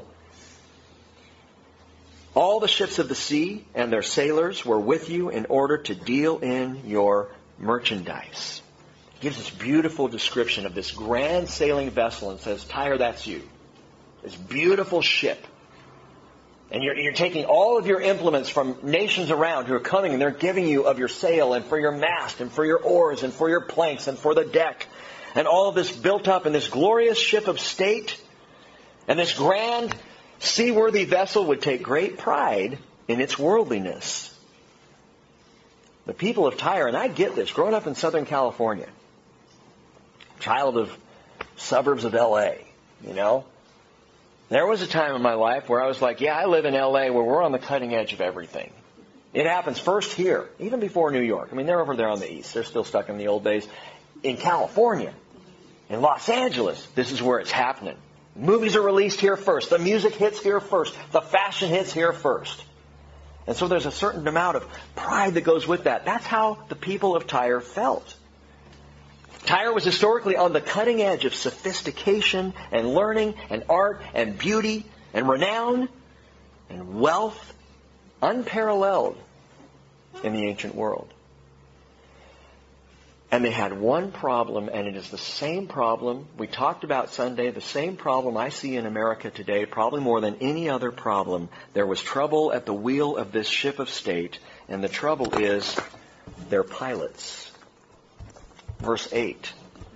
All the ships of the sea and their sailors were with you in order to deal in your merchandise. He gives this beautiful description of this grand sailing vessel and says, Tyre, that's you. This beautiful ship. And you're, you're taking all of your implements from nations around who are coming, and they're giving you of your sail and for your mast and for your oars and for your planks and for the deck. And all of this built up in this glorious ship of state. And this grand seaworthy vessel would take great pride in its worldliness. The people of Tyre, and I get this, growing up in Southern California, child of suburbs of L A, you know, there was a time in my life where I was like, yeah, I live in L A where we're on the cutting edge of everything. It happens first here, even before New York. I mean, they're over there on the east. They're still stuck in the old days. In California, in Los Angeles, this is where it's happening. Movies are released here first. The music hits here first. The fashion hits here first. And so there's a certain amount of pride that goes with that. That's how the people of Tyre felt. Tyre was historically on the cutting edge of sophistication and learning and art and beauty and renown and wealth, unparalleled in the ancient world. And they had one problem, and it is the same problem we talked about Sunday, the same problem I see in America today, probably more than any other problem. There was trouble at the wheel of this ship of state, and the trouble is their pilots. Verse eight.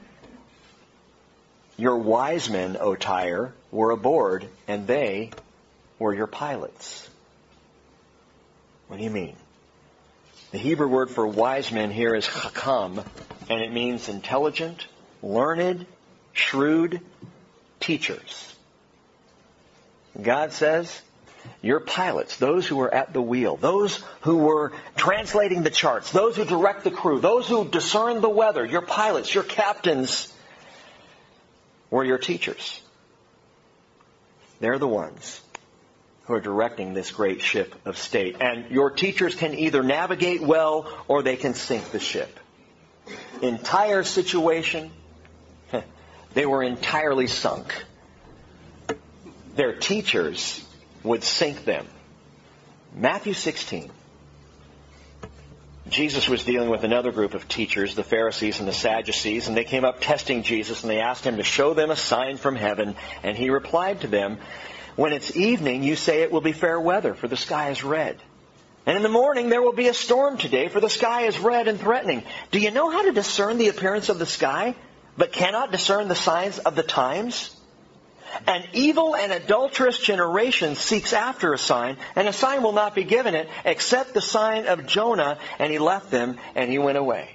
Your wise men, O Tyre, were aboard, and they were your pilots. What do you mean? The Hebrew word for wise men here is chakam, and it means intelligent, learned, shrewd teachers. God says, your pilots, those who were at the wheel, those who were translating the charts, those who direct the crew, those who discern the weather, your pilots, your captains, were your teachers. They're the ones who are directing this great ship of state. And your teachers can either navigate well or they can sink the ship. Entire situation, they were entirely sunk. Their teachers would sink them. Matthew sixteen. Jesus was dealing with another group of teachers, the Pharisees and the Sadducees, and they came up testing Jesus, and they asked him to show them a sign from heaven, and he replied to them, when it's evening, you say it will be fair weather, for the sky is red. And in the morning, there will be a storm today, for the sky is red and threatening. Do you know how to discern the appearance of the sky, but cannot discern the signs of the times? An evil and adulterous generation seeks after a sign, and a sign will not be given it, except the sign of Jonah. And he left them, and he went away.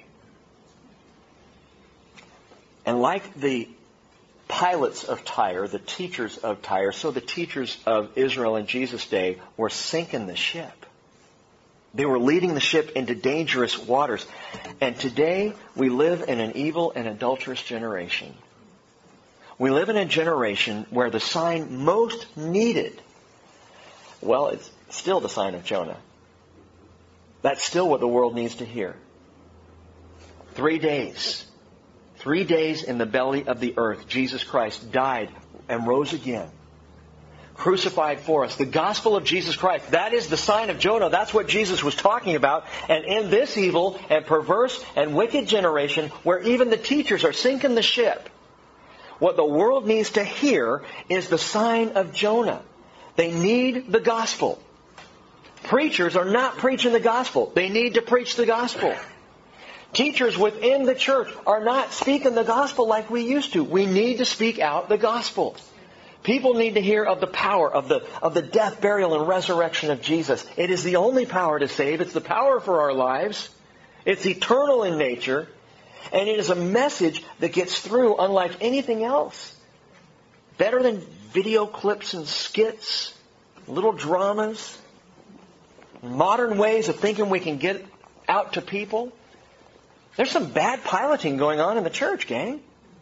And like the pilots of Tyre, the teachers of Tyre, so the teachers of Israel in Jesus' day were sinking the ship. They were leading the ship into dangerous waters. And today, we live in an evil and adulterous generation. We live in a generation where the sign most needed, well, it's still the sign of Jonah. That's still what the world needs to hear. Three days. Three days in the belly of the earth, Jesus Christ died and rose again. Crucified for us. The gospel of Jesus Christ. That is the sign of Jonah. That's what Jesus was talking about. And in this evil and perverse and wicked generation, where even the teachers are sinking the ship, what the world needs to hear is the sign of Jonah. They need the gospel. Preachers are not preaching the gospel. They need to preach the gospel. Teachers within the church are not speaking the gospel like we used to. We need to speak out the gospel. People need to hear of the power of the, of the death, burial, and resurrection of Jesus. It is the only power to save. It's the power for our lives. It's eternal in nature. And it is a message that gets through unlike anything else. Better than video clips and skits, little dramas, modern ways of thinking we can get out to people. There's some bad piloting going on in the church, gang.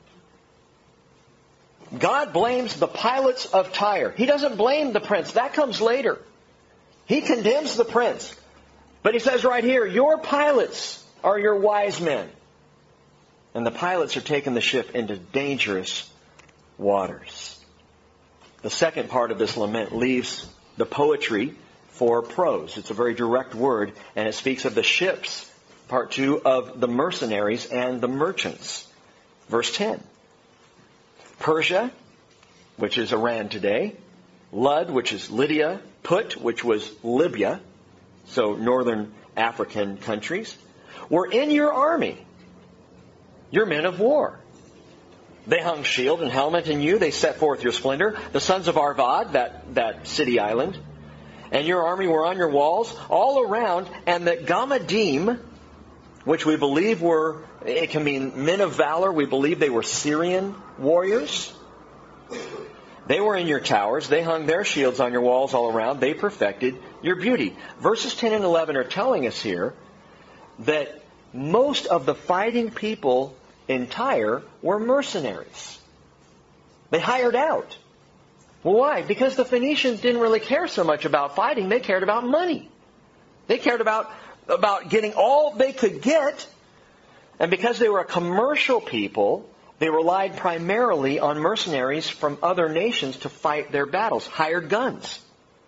God blames the pilots of Tyre. He doesn't blame the prince. That comes later. He condemns the prince. But he says right here, your pilots are your wise men. And the pilots are taking the ship into dangerous waters. The second part of this lament leaves the poetry for prose. It's a very direct word, and it speaks of the ships, part two, of the mercenaries and the merchants. Verse ten. Persia, which is Iran today, Lud, which is Lydia, Put, which was Libya, so northern African countries, were in your army. Your men of war. They hung shield and helmet in you. They set forth your splendor. The sons of Arvad, that, that city island, and your army were on your walls all around. And the Gamadim, which we believe were, it can mean men of valor. We believe they were Syrian warriors. They were in your towers. They hung their shields on your walls all around. They perfected your beauty. Verses ten and eleven are telling us here that most of the fighting people in Tyre were mercenaries. They hired out. Well, why? Because the Phoenicians didn't really care so much about fighting. They cared about money. They cared about, about getting all they could get. And because they were a commercial people, they relied primarily on mercenaries from other nations to fight their battles. Hired guns.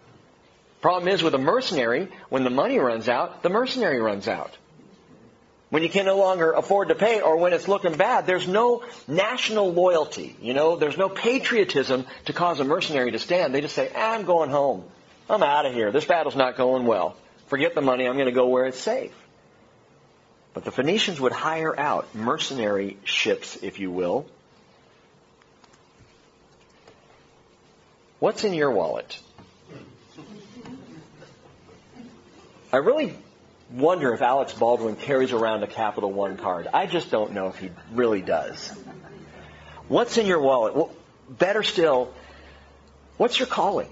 Problem is with a mercenary, when the money runs out, the mercenary runs out. When you can no longer afford to pay, or when it's looking bad, there's no national loyalty. You know, there's no patriotism to cause a mercenary to stand. They just say, ah, I'm going home. I'm out of here. This battle's not going well. Forget the money. I'm going to go where it's safe. But the Phoenicians would hire out mercenary ships, if you will. What's in your wallet? I really wonder if Alex Baldwin carries around a Capital One card. I just don't know if he really does. What's in your wallet? Well, better still, what's your calling?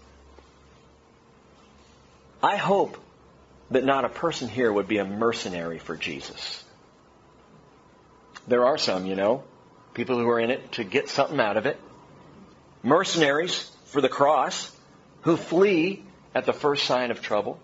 I hope that not a person here would be a mercenary for Jesus. There are some, you know, people who are in it to get something out of it. Mercenaries for the cross who flee at the first sign of trouble.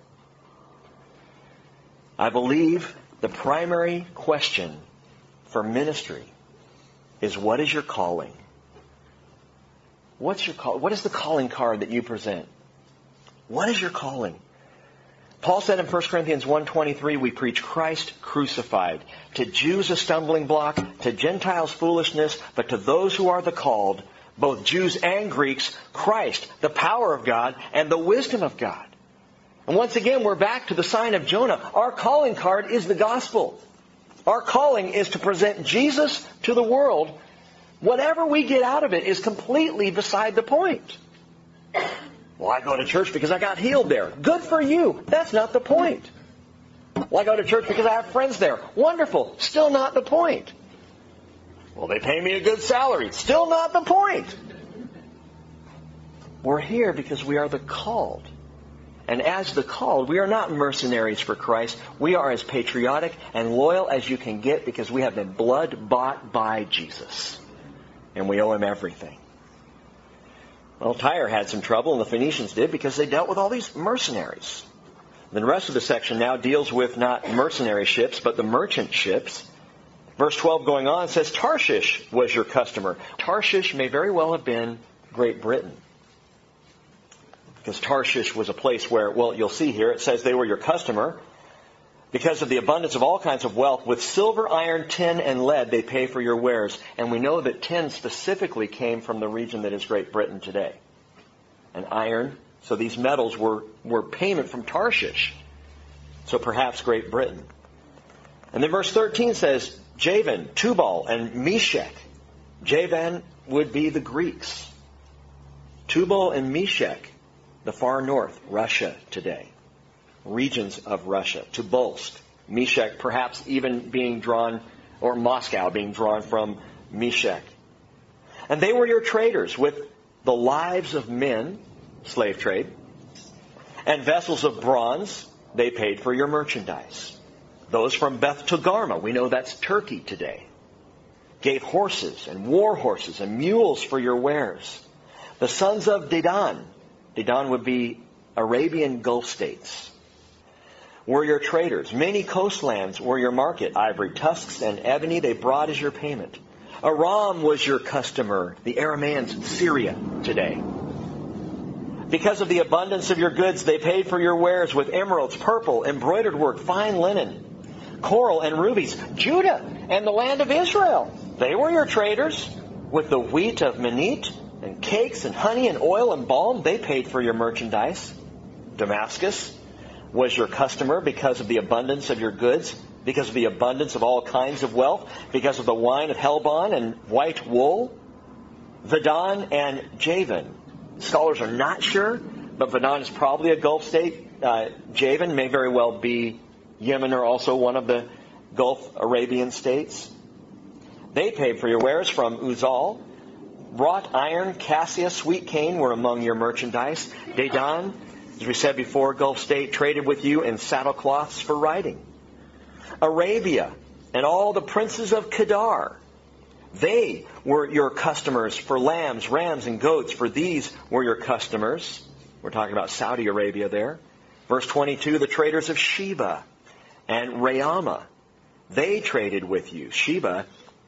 I believe the primary question for ministry is, what is your calling? What's your call? What is the calling card that you present? What is your calling? Paul said in First Corinthians one twenty-three, we preach Christ crucified. To Jews a stumbling block, to Gentiles foolishness, but to those who are the called, both Jews and Greeks, Christ, the power of God and the wisdom of God. And once again, we're back to the sign of Jonah. Our calling card is the gospel. Our calling is to present Jesus to the world. Whatever we get out of it is completely beside the point. Well, I go to church because I got healed there. Good for you. That's not the point. Well, I go to church because I have friends there. Wonderful. Still not the point. Well, they pay me a good salary. Still not the point. We're here because we are the called. And as the called, we are not mercenaries for Christ. We are as patriotic and loyal as you can get because we have been blood bought by Jesus. And we owe Him everything. Well, Tyre had some trouble, and the Phoenicians did, because they dealt with all these mercenaries. The rest of the section now deals with not mercenary ships, but the merchant ships. Verse twelve going on says, Tarshish was your customer. Tarshish may very well have been Great Britain. Because Tarshish was a place where, well, you'll see here, it says they were your customer. Because of the abundance of all kinds of wealth, with silver, iron, tin, and lead, they pay for your wares. And we know that tin specifically came from the region that is Great Britain today. And iron, so these metals were, were payment from Tarshish. So perhaps Great Britain. And then verse thirteen says, Javan, Tubal, and Meshech. Javan would be the Greeks. Tubal and Meshech, the far north, Russia today. Regions of Russia. Tobolsk, Meshech, perhaps even being drawn, or Moscow being drawn from Meshech. And they were your traders with the lives of men, slave trade, and vessels of bronze. They paid for your merchandise. Those from Beth Togarmah, we know that's Turkey today, gave horses and war horses and mules for your wares. The sons of Dedan, Dedan would be Arabian Gulf states, were your traders. Many coastlands were your market. Ivory tusks and ebony they brought as your payment. Aram was your customer. The Arameans, Syria today. Because of the abundance of your goods, they paid for your wares with emeralds, purple, embroidered work, fine linen, coral, and rubies. Judah and the land of Israel, they were your traders. With the wheat of Minit and cakes and honey and oil and balm, they paid for your merchandise. Damascus was your customer because of the abundance of your goods, because of the abundance of all kinds of wealth, because of the wine of Helbon and white wool. Vedon and Javan. Scholars are not sure, but Vedon is probably a Gulf state. Uh, Javan may very well be Yemen, or also one of the Gulf Arabian states. They paid for your wares from Uzal. Wrought iron, cassia, sweet cane were among your merchandise. Dedan, as we said before, Gulf state, traded with you in saddlecloths for riding. Arabia and all the princes of Kedar, they were your customers for lambs, rams, and goats. For these were your customers. We're talking about Saudi Arabia there. Verse twenty-two, the traders of Sheba and Raamah, they traded with you. Sheba,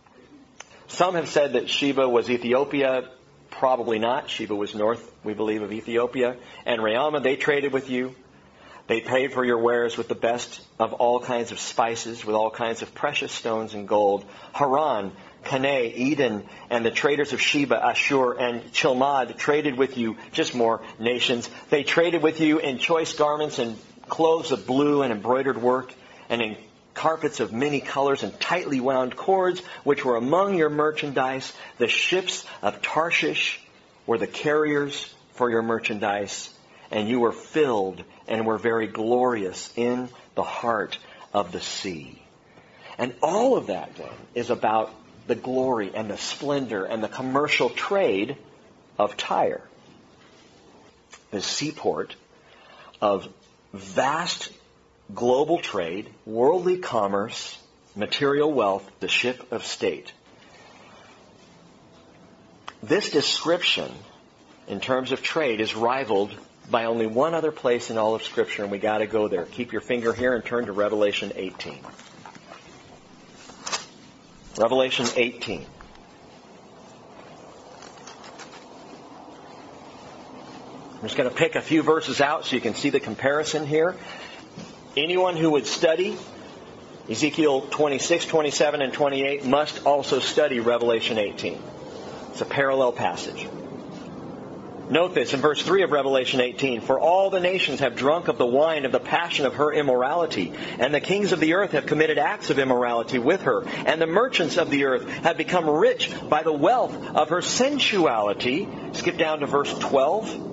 some have said that Sheba was Ethiopia. Probably not. Sheba was north, we believe, of Ethiopia. And Raamah, they traded with you. They paid for your wares with the best of all kinds of spices, with all kinds of precious stones and gold. Haran, Canaan, Eden, and the traders of Sheba, Ashur, and Chilmad traded with you, just more nations. They traded with you in choice garments and clothes of blue and embroidered work, and in carpets of many colors and tightly wound cords, which were among your merchandise. The ships of Tarshish were the carriers for your merchandise, and you were filled and were very glorious in the heart of the sea. And all of that, then, is about the glory and the splendor and the commercial trade of Tyre, the seaport of vast global trade, worldly commerce, material wealth, the ship of state. This description, in terms of trade, is rivaled by only one other place in all of Scripture, and we got to go there. Keep your finger here and turn to Revelation eighteen. Revelation eighteen. I'm just going to pick a few verses out so you can see the comparison here. Anyone who would study Ezekiel twenty-six, twenty-seven, and twenty-eight must also study Revelation eighteen. It's a parallel passage. Note this in verse three of Revelation eighteen. For all the nations have drunk of the wine of the passion of her immorality, and the kings of the earth have committed acts of immorality with her, and the merchants of the earth have become rich by the wealth of her sensuality. Skip down to verse twelve.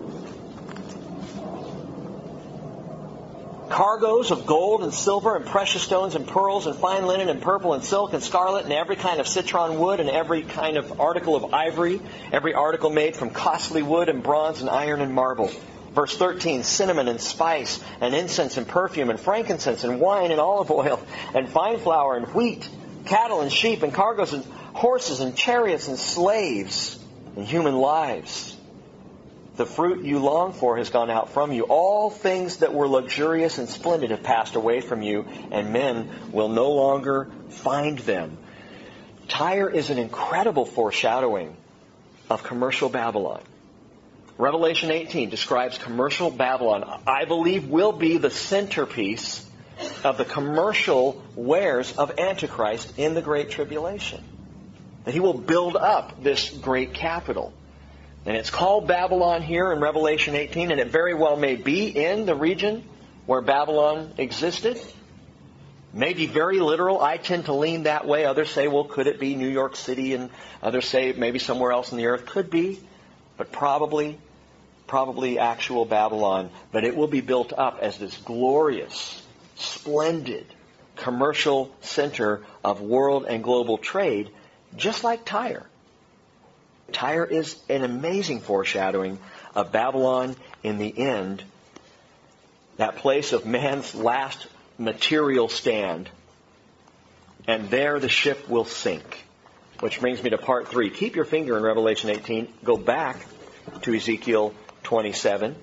Cargoes of gold and silver and precious stones and pearls and fine linen and purple and silk and scarlet and every kind of citron wood and every kind of article of ivory, every article made from costly wood and bronze and iron and marble. Verse thirteen, cinnamon and spice and incense and perfume and frankincense and wine and olive oil and fine flour and wheat, cattle and sheep and cargoes and horses and chariots and slaves and human lives. The fruit you long for has gone out from you. All things that were luxurious and splendid have passed away from you, and men will no longer find them. Tyre is an incredible foreshadowing of commercial Babylon. Revelation eighteen describes commercial Babylon. I believe will be the centerpiece of the commercial wares of Antichrist in the Great Tribulation. That he will build up this great capital. And it's called Babylon here in Revelation eighteen, and it very well may be in the region where Babylon existed. Maybe very literal. I tend to lean that way. Others say, well, could it be New York City? And others say maybe somewhere else in the earth. Could be, but probably, probably actual Babylon. But it will be built up as this glorious, splendid commercial center of world and global trade, just like Tyre. Tyre is an amazing foreshadowing of Babylon in the end, that place of man's last material stand. And there the ship will sink. Which brings me to part three. Keep your finger in Revelation eighteen. Go back to Ezekiel twenty-seven.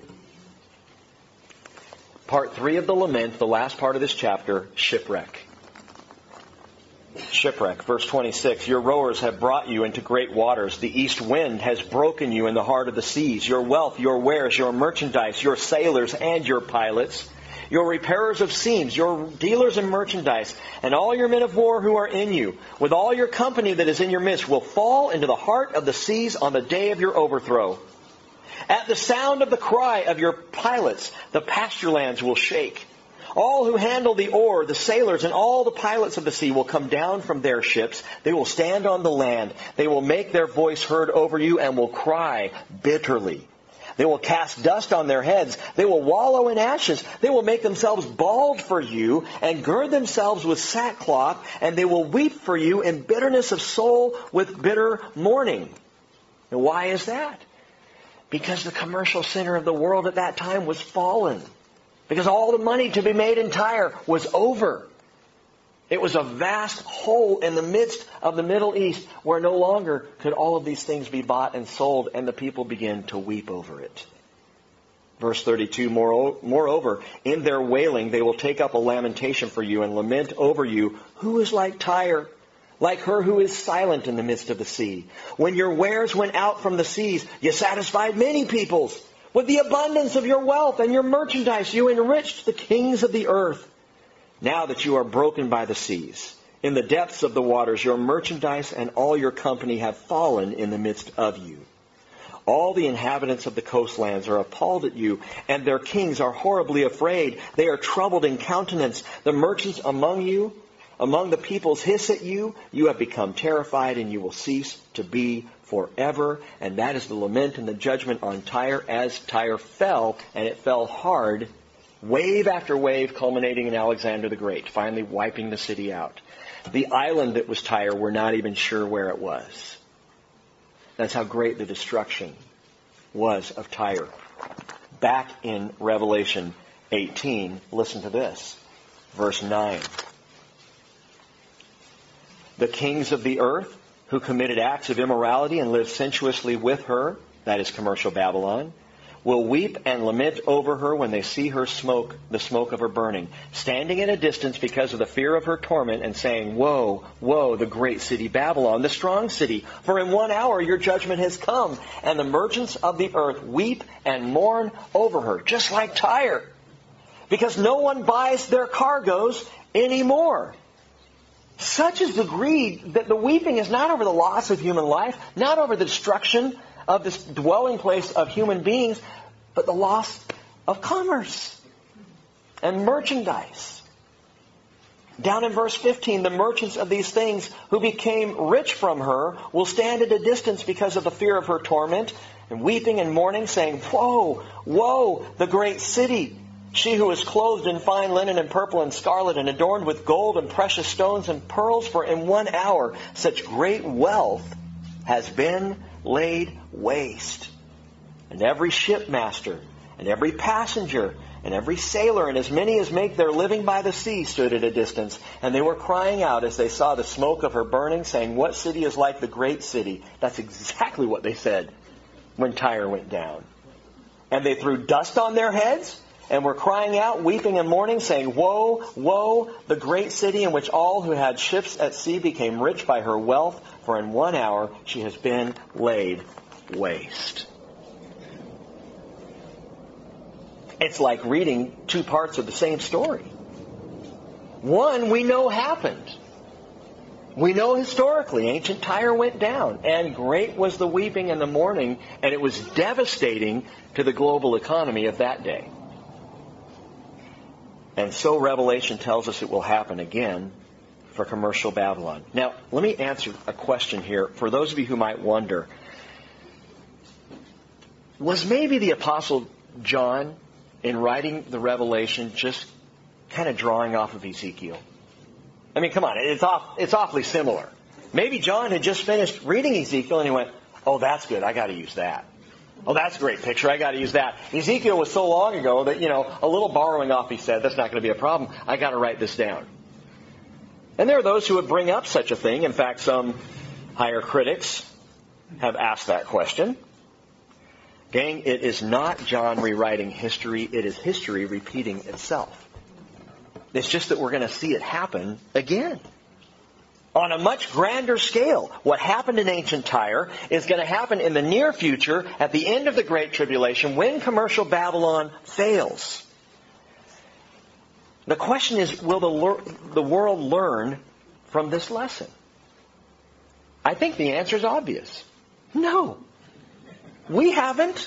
Part three of the lament, the last part of this chapter, shipwreck. Shipwreck, verse twenty-six. Your rowers have brought you into great waters. The east wind has broken you in the heart of the seas. Your wealth, your wares, your merchandise, your sailors and your pilots, your repairers of seams, your dealers in merchandise, and all your men of war who are in you, with all your company that is in your midst, will fall into the heart of the seas on the day of your overthrow. At the sound of the cry of your pilots, the pasture lands will shake. All who handle the oar, the sailors, and all the pilots of the sea will come down from their ships. They will stand on the land. They will make their voice heard over you and will cry bitterly. They will cast dust on their heads. They will wallow in ashes. They will make themselves bald for you and gird themselves with sackcloth, and they will weep for you in bitterness of soul with bitter mourning. And why is that? Because the commercial center of the world at that time was fallen. Because all the money to be made in Tyre was over. It was a vast hole in the midst of the Middle East where no longer could all of these things be bought and sold, and the people began to weep over it. Verse thirty-two, moreover, in their wailing they will take up a lamentation for you and lament over you. Who is like Tyre? Like her who is silent in the midst of the sea. When your wares went out from the seas, you satisfied many peoples. With the abundance of your wealth and your merchandise, you enriched the kings of the earth. Now that you are broken by the seas, in the depths of the waters, your merchandise and all your company have fallen in the midst of you. All the inhabitants of the coastlands are appalled at you, and their kings are horribly afraid. They are troubled in countenance. The merchants among you, among the peoples, hiss at you. You have become terrified, and you will cease to be forever. And that is the lament and the judgment on Tyre as Tyre fell, and it fell hard, wave after wave, culminating in Alexander the Great, finally wiping the city out. The island that was Tyre, we're not even sure where it was. That's how great the destruction was of Tyre. Back in Revelation eighteen, listen to this. Verse nine. The kings of the earth who committed acts of immorality and lived sensuously with her, that is commercial Babylon, will weep and lament over her when they see her smoke, the smoke of her burning, standing at a distance because of the fear of her torment and saying, Woe, woe, the great city Babylon, the strong city, for in one hour your judgment has come, and the merchants of the earth weep and mourn over her, just like Tyre, because no one buys their cargoes anymore. Such is the greed that the weeping is not over the loss of human life, not over the destruction of this dwelling place of human beings, but the loss of commerce and merchandise. Down in verse fifteen, the merchants of these things who became rich from her will stand at a distance because of the fear of her torment, and weeping and mourning, saying, Woe, woe, the great city, she who is clothed in fine linen and purple and scarlet and adorned with gold and precious stones and pearls, for in one hour such great wealth has been laid waste. And every shipmaster and every passenger and every sailor and as many as make their living by the sea stood at a distance. And they were crying out as they saw the smoke of her burning, saying, What city is like the great city? That's exactly what they said when Tyre went down. And they threw dust on their heads and were crying out, weeping and mourning, saying, Woe, woe, the great city in which all who had ships at sea became rich by her wealth, for in one hour she has been laid waste. It's like reading two parts of the same story. One we know happened. We know historically ancient Tyre went down, and great was the weeping and the mourning, and it was devastating to the global economy of that day. And so Revelation tells us it will happen again for commercial Babylon. Now, let me answer a question here for those of you who might wonder. Was maybe the Apostle John, in writing the Revelation, just kind of drawing off of Ezekiel? I mean, come on, it's off, it's awfully similar. Maybe John had just finished reading Ezekiel and he went, oh, that's good, I got to use that. Oh, that's a great picture. I got to use that. Ezekiel was so long ago that, you know, a little borrowing off, he said, that's not going to be a problem. I got to write this down. And there are those who would bring up such a thing. In fact, some higher critics have asked that question. Gang, it is not John rewriting history. It is history repeating itself. It's just that we're going to see it happen again. On a much grander scale, what happened in ancient Tyre is going to happen in the near future at the end of the Great Tribulation when commercial Babylon fails. The question is, will the, the world learn from this lesson? I think the answer is obvious. No. We haven't.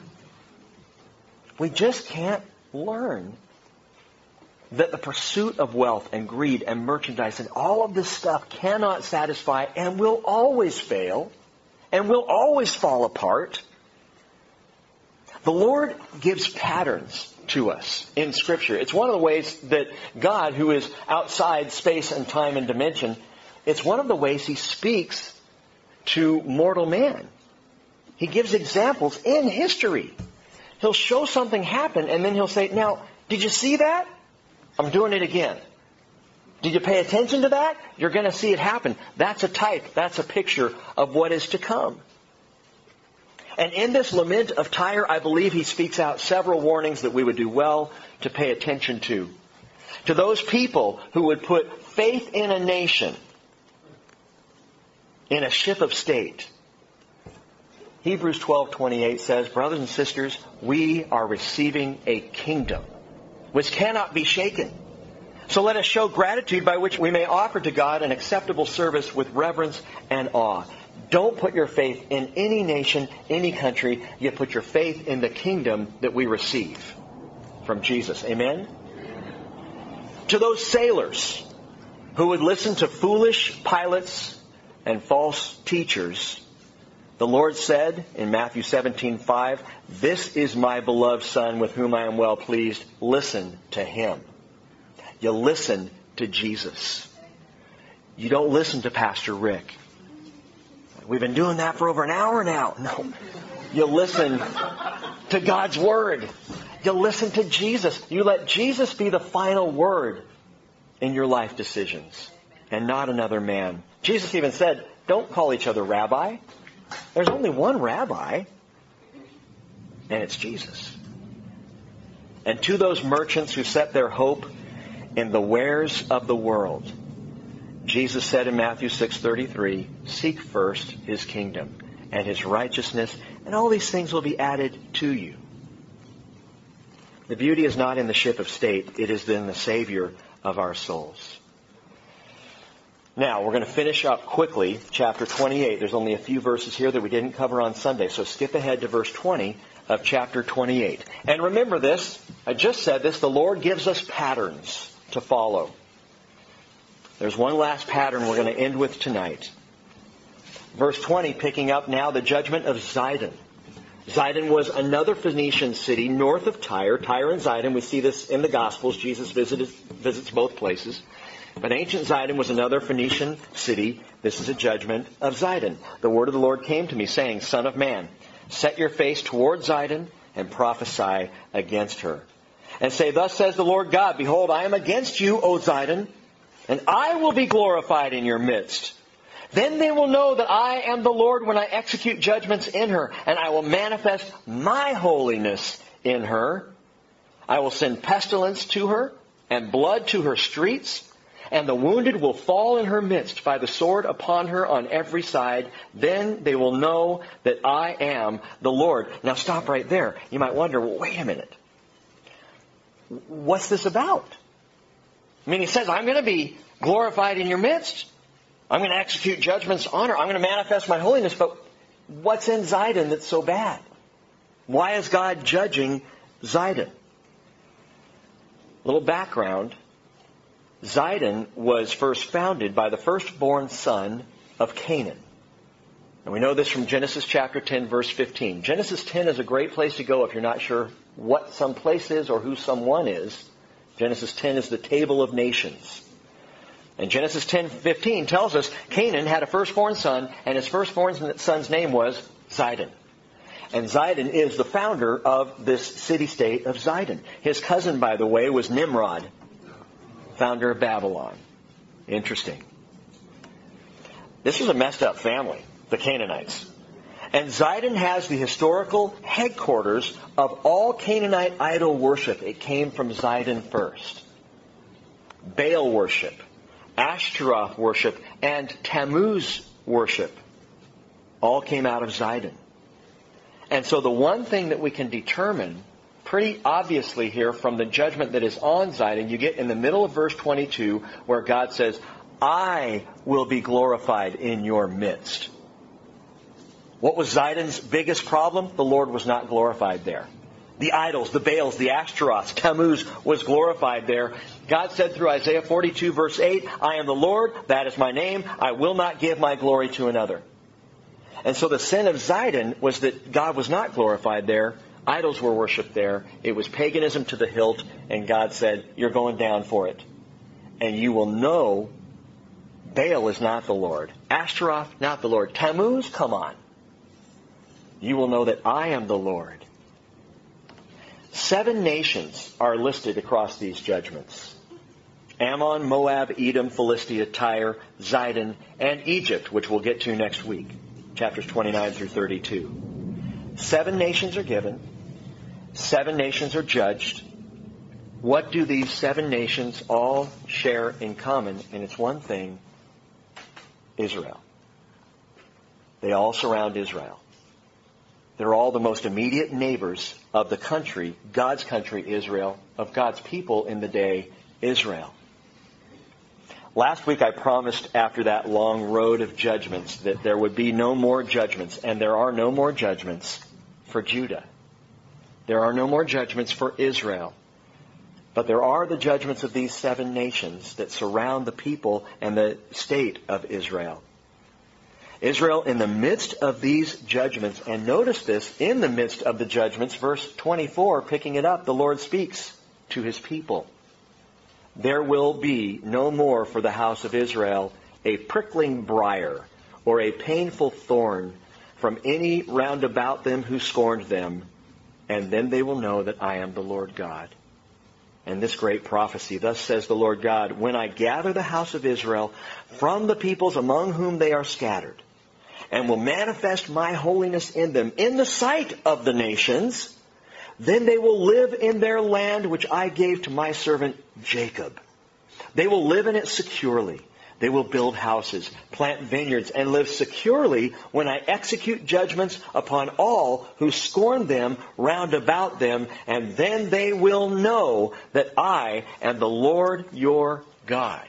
We just can't learn that the pursuit of wealth and greed and merchandise and all of this stuff cannot satisfy and will always fail and will always fall apart. The Lord gives patterns to us in Scripture. It's one of the ways that God, who is outside space and time and dimension, it's one of the ways He speaks to mortal man. He gives examples in history. He'll show something happen and then He'll say, now, did you see that? I'm doing it again. Did you pay attention to that? You're going to see it happen. That's a type. That's a picture of what is to come. And in this lament of Tyre, I believe He speaks out several warnings that we would do well to pay attention to. To those people who would put faith in a nation, in a ship of state, Hebrews twelve twenty-eight says, brothers and sisters, we are receiving a kingdom which cannot be shaken. So let us show gratitude by which we may offer to God an acceptable service with reverence and awe. Don't put your faith in any nation, any country. You put your faith in the kingdom that we receive from Jesus. Amen? To those sailors who would listen to foolish pilots and false teachers, the Lord said in Matthew seventeen five, "This is my beloved Son with whom I am well pleased. Listen to Him." You listen to Jesus. You don't listen to Pastor Rick. We've been doing that for over an hour now. No. You listen to God's Word. You listen to Jesus. You let Jesus be the final word in your life decisions and not another man. Jesus even said, don't call each other rabbi. There's only one rabbi, and it's Jesus. And to those merchants who set their hope in the wares of the world, Jesus said in Matthew six thirty-three, seek first His kingdom and His righteousness, and all these things will be added to you. The beauty is not in the ship of state, it is in the Savior of our souls. Now, we're going to finish up quickly chapter twenty-eight. There's only a few verses here that we didn't cover on Sunday, so skip ahead to verse twenty of chapter twenty-eight. And remember this, I just said this, the Lord gives us patterns to follow. There's one last pattern we're going to end with tonight. Verse twenty, picking up now the judgment of Zidon. Zidon was another Phoenician city north of Tyre. Tyre and Zidon, we see this in the Gospels. Jesus visited, visits both places. But ancient Zidon was another Phoenician city. This is a judgment of Zidon. The word of the Lord came to me, saying, Son of man, set your face toward Zidon and prophesy against her. And say, Thus says the Lord God, Behold, I am against you, O Zidon, and I will be glorified in your midst. Then they will know that I am the Lord when I execute judgments in her, and I will manifest my holiness in her. I will send pestilence to her, and blood to her streets, and the wounded will fall in her midst by the sword upon her on every side. Then they will know that I am the Lord. Now stop right there. You might wonder, well, wait a minute. What's this about? I mean, He says, I'm going to be glorified in your midst. I'm going to execute judgments on her. I'm going to manifest my holiness. But what's in Zidon that's so bad? Why is God judging Zidon? A little background. Zidon was first founded by the firstborn son of Canaan. And we know this from Genesis chapter ten, verse fifteen. Genesis ten is a great place to go if you're not sure what some place is or who someone is. Genesis ten is the table of nations. And Genesis ten fifteen tells us Canaan had a firstborn son, and his firstborn son's name was Zidon. And Zidon is the founder of this city-state of Zidon. His cousin, by the way, was Nimrod, founder of Babylon. Interesting. This was a messed up family, the Canaanites. And Zidon has the historical headquarters of all Canaanite idol worship. It came from Zidon first. Baal worship, Ashtaroth worship, and Tammuz worship all came out of Zidon. And so the one thing that we can determine pretty obviously here from the judgment that is on Zidon, you get in the middle of verse twenty-two where God says, I will be glorified in your midst. What was Zidon's biggest problem? The Lord was not glorified there. The idols, the Baals, the Ashtaroths, Tammuz was glorified there. God said through Isaiah forty-two verse eight, I am the Lord, that is my name, I will not give my glory to another. And so the sin of Zidon was that God was not glorified there. Idols were worshipped there. It was paganism to the hilt, and God said, you're going down for it. And you will know Baal is not the Lord. Ashtaroth, not the Lord. Tammuz, come on. You will know that I am the Lord. Seven nations are listed across these judgments. Ammon, Moab, Edom, Philistia, Tyre, Zidon, and Egypt, which we'll get to next week. Chapters twenty-nine through thirty-two. Seven nations are given. Seven nations are judged. What do these seven nations all share in common? And it's one thing, Israel. They all surround Israel. They're all the most immediate neighbors of the country, God's country, Israel, of God's people in the day, Israel. Last week I promised after that long road of judgments that there would be no more judgments, and there are no more judgments for Judah. There are no more judgments for Israel. But there are the judgments of these seven nations that surround the people and the state of Israel. Israel, in the midst of these judgments, and notice this, in the midst of the judgments, verse twenty-four, picking it up, the Lord speaks to His people. There will be no more for the house of Israel a prickling briar or a painful thorn from any round about them who scorned them, and then they will know that I am the Lord God. And this great prophecy, thus says the Lord God, when I gather the house of Israel from the peoples among whom they are scattered, and will manifest my holiness in them in the sight of the nations, then they will live in their land which I gave to my servant Jacob. They will live in it securely. They will build houses, plant vineyards, and live securely when I execute judgments upon all who scorn them round about them, and then they will know that I am the Lord your God.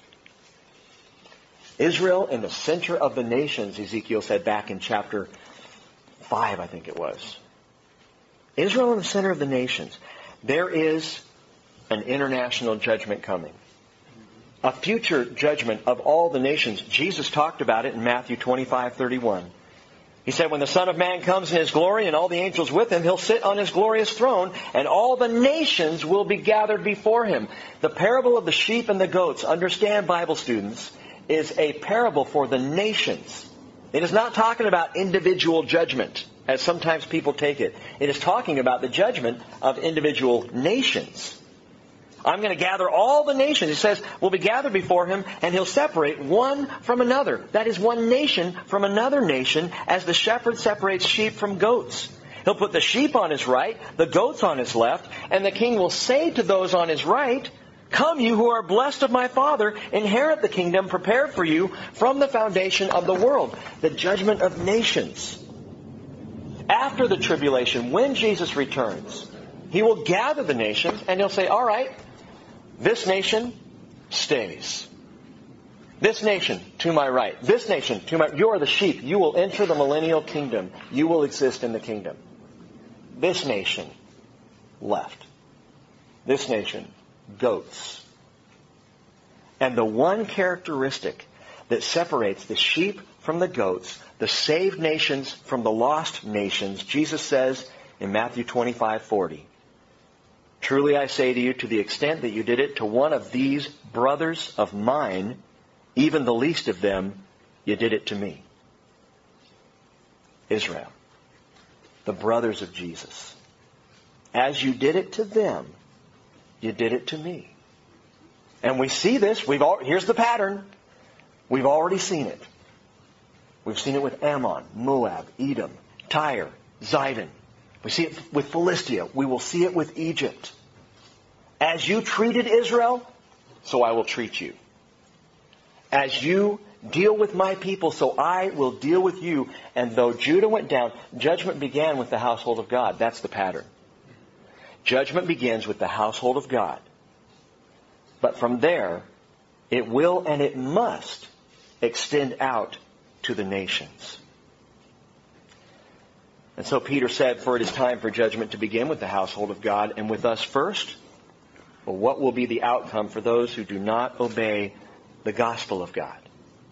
Israel in the center of the nations, Ezekiel said back in chapter five, I think it was. Israel in the center of the nations. There is an international judgment coming. A future judgment of all the nations. Jesus talked about it in Matthew twenty-five thirty-one. He said, when the Son of Man comes in His glory and all the angels with Him, He'll sit on His glorious throne, and all the nations will be gathered before Him. The parable of the sheep and the goats, understand, Bible students, is a parable for the nations. It is not talking about individual judgment, as sometimes people take it. It is talking about the judgment of individual nations. I'm going to gather all the nations. It says, will be gathered before Him, and He'll separate one from another. That is, one nation from another nation, as the shepherd separates sheep from goats. He'll put the sheep on His right, the goats on His left, and the King will say to those on His right, come, you who are blessed of my Father, inherit the kingdom prepared for you from the foundation of the world. The judgment of nations. After the tribulation, when Jesus returns, He will gather the nations and He'll say, all right, this nation stays. This nation to my right. This nation to my... You are the sheep. You will enter the millennial kingdom. You will exist in the kingdom. This nation left. This nation, goats. And the one characteristic that separates the sheep from the goats, the saved nations from the lost nations, Jesus says in Matthew twenty-five forty, truly I say to you, to the extent that you did it to one of these brothers of mine, even the least of them, you did it to me. Israel, the brothers of Jesus. As you did it to them, you did it to me. And we see this. We've all, here's the pattern. We've already seen it. We've seen it with Ammon, Moab, Edom, Tyre, Zidon. We see it with Philistia. We will see it with Egypt. As you treated Israel, so I will treat you. As you deal with my people, so I will deal with you. And though Judah went down, judgment began with the household of God. That's the pattern. Judgment begins with the household of God. But from there, it will and it must extend out to the nations. And so Peter said, for it is time for judgment to begin with the household of God, and with us first. Well, what will be the outcome for those who do not obey the gospel of God?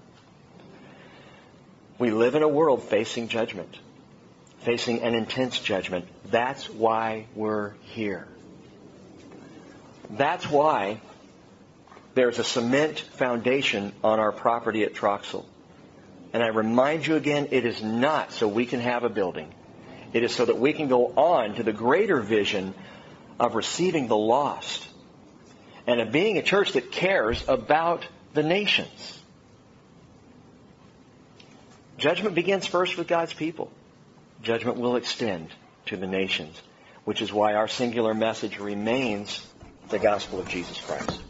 We live in a world facing judgment, facing an intense judgment. That's why we're here. That's why there's a cement foundation on our property at Troxel. And I remind you again, it is not so we can have a building. It is so that we can go on to the greater vision of receiving the lost and of being a church that cares about the nations. Judgment begins first with God's people. Judgment will extend to the nations, which is why our singular message remains the gospel of Jesus Christ.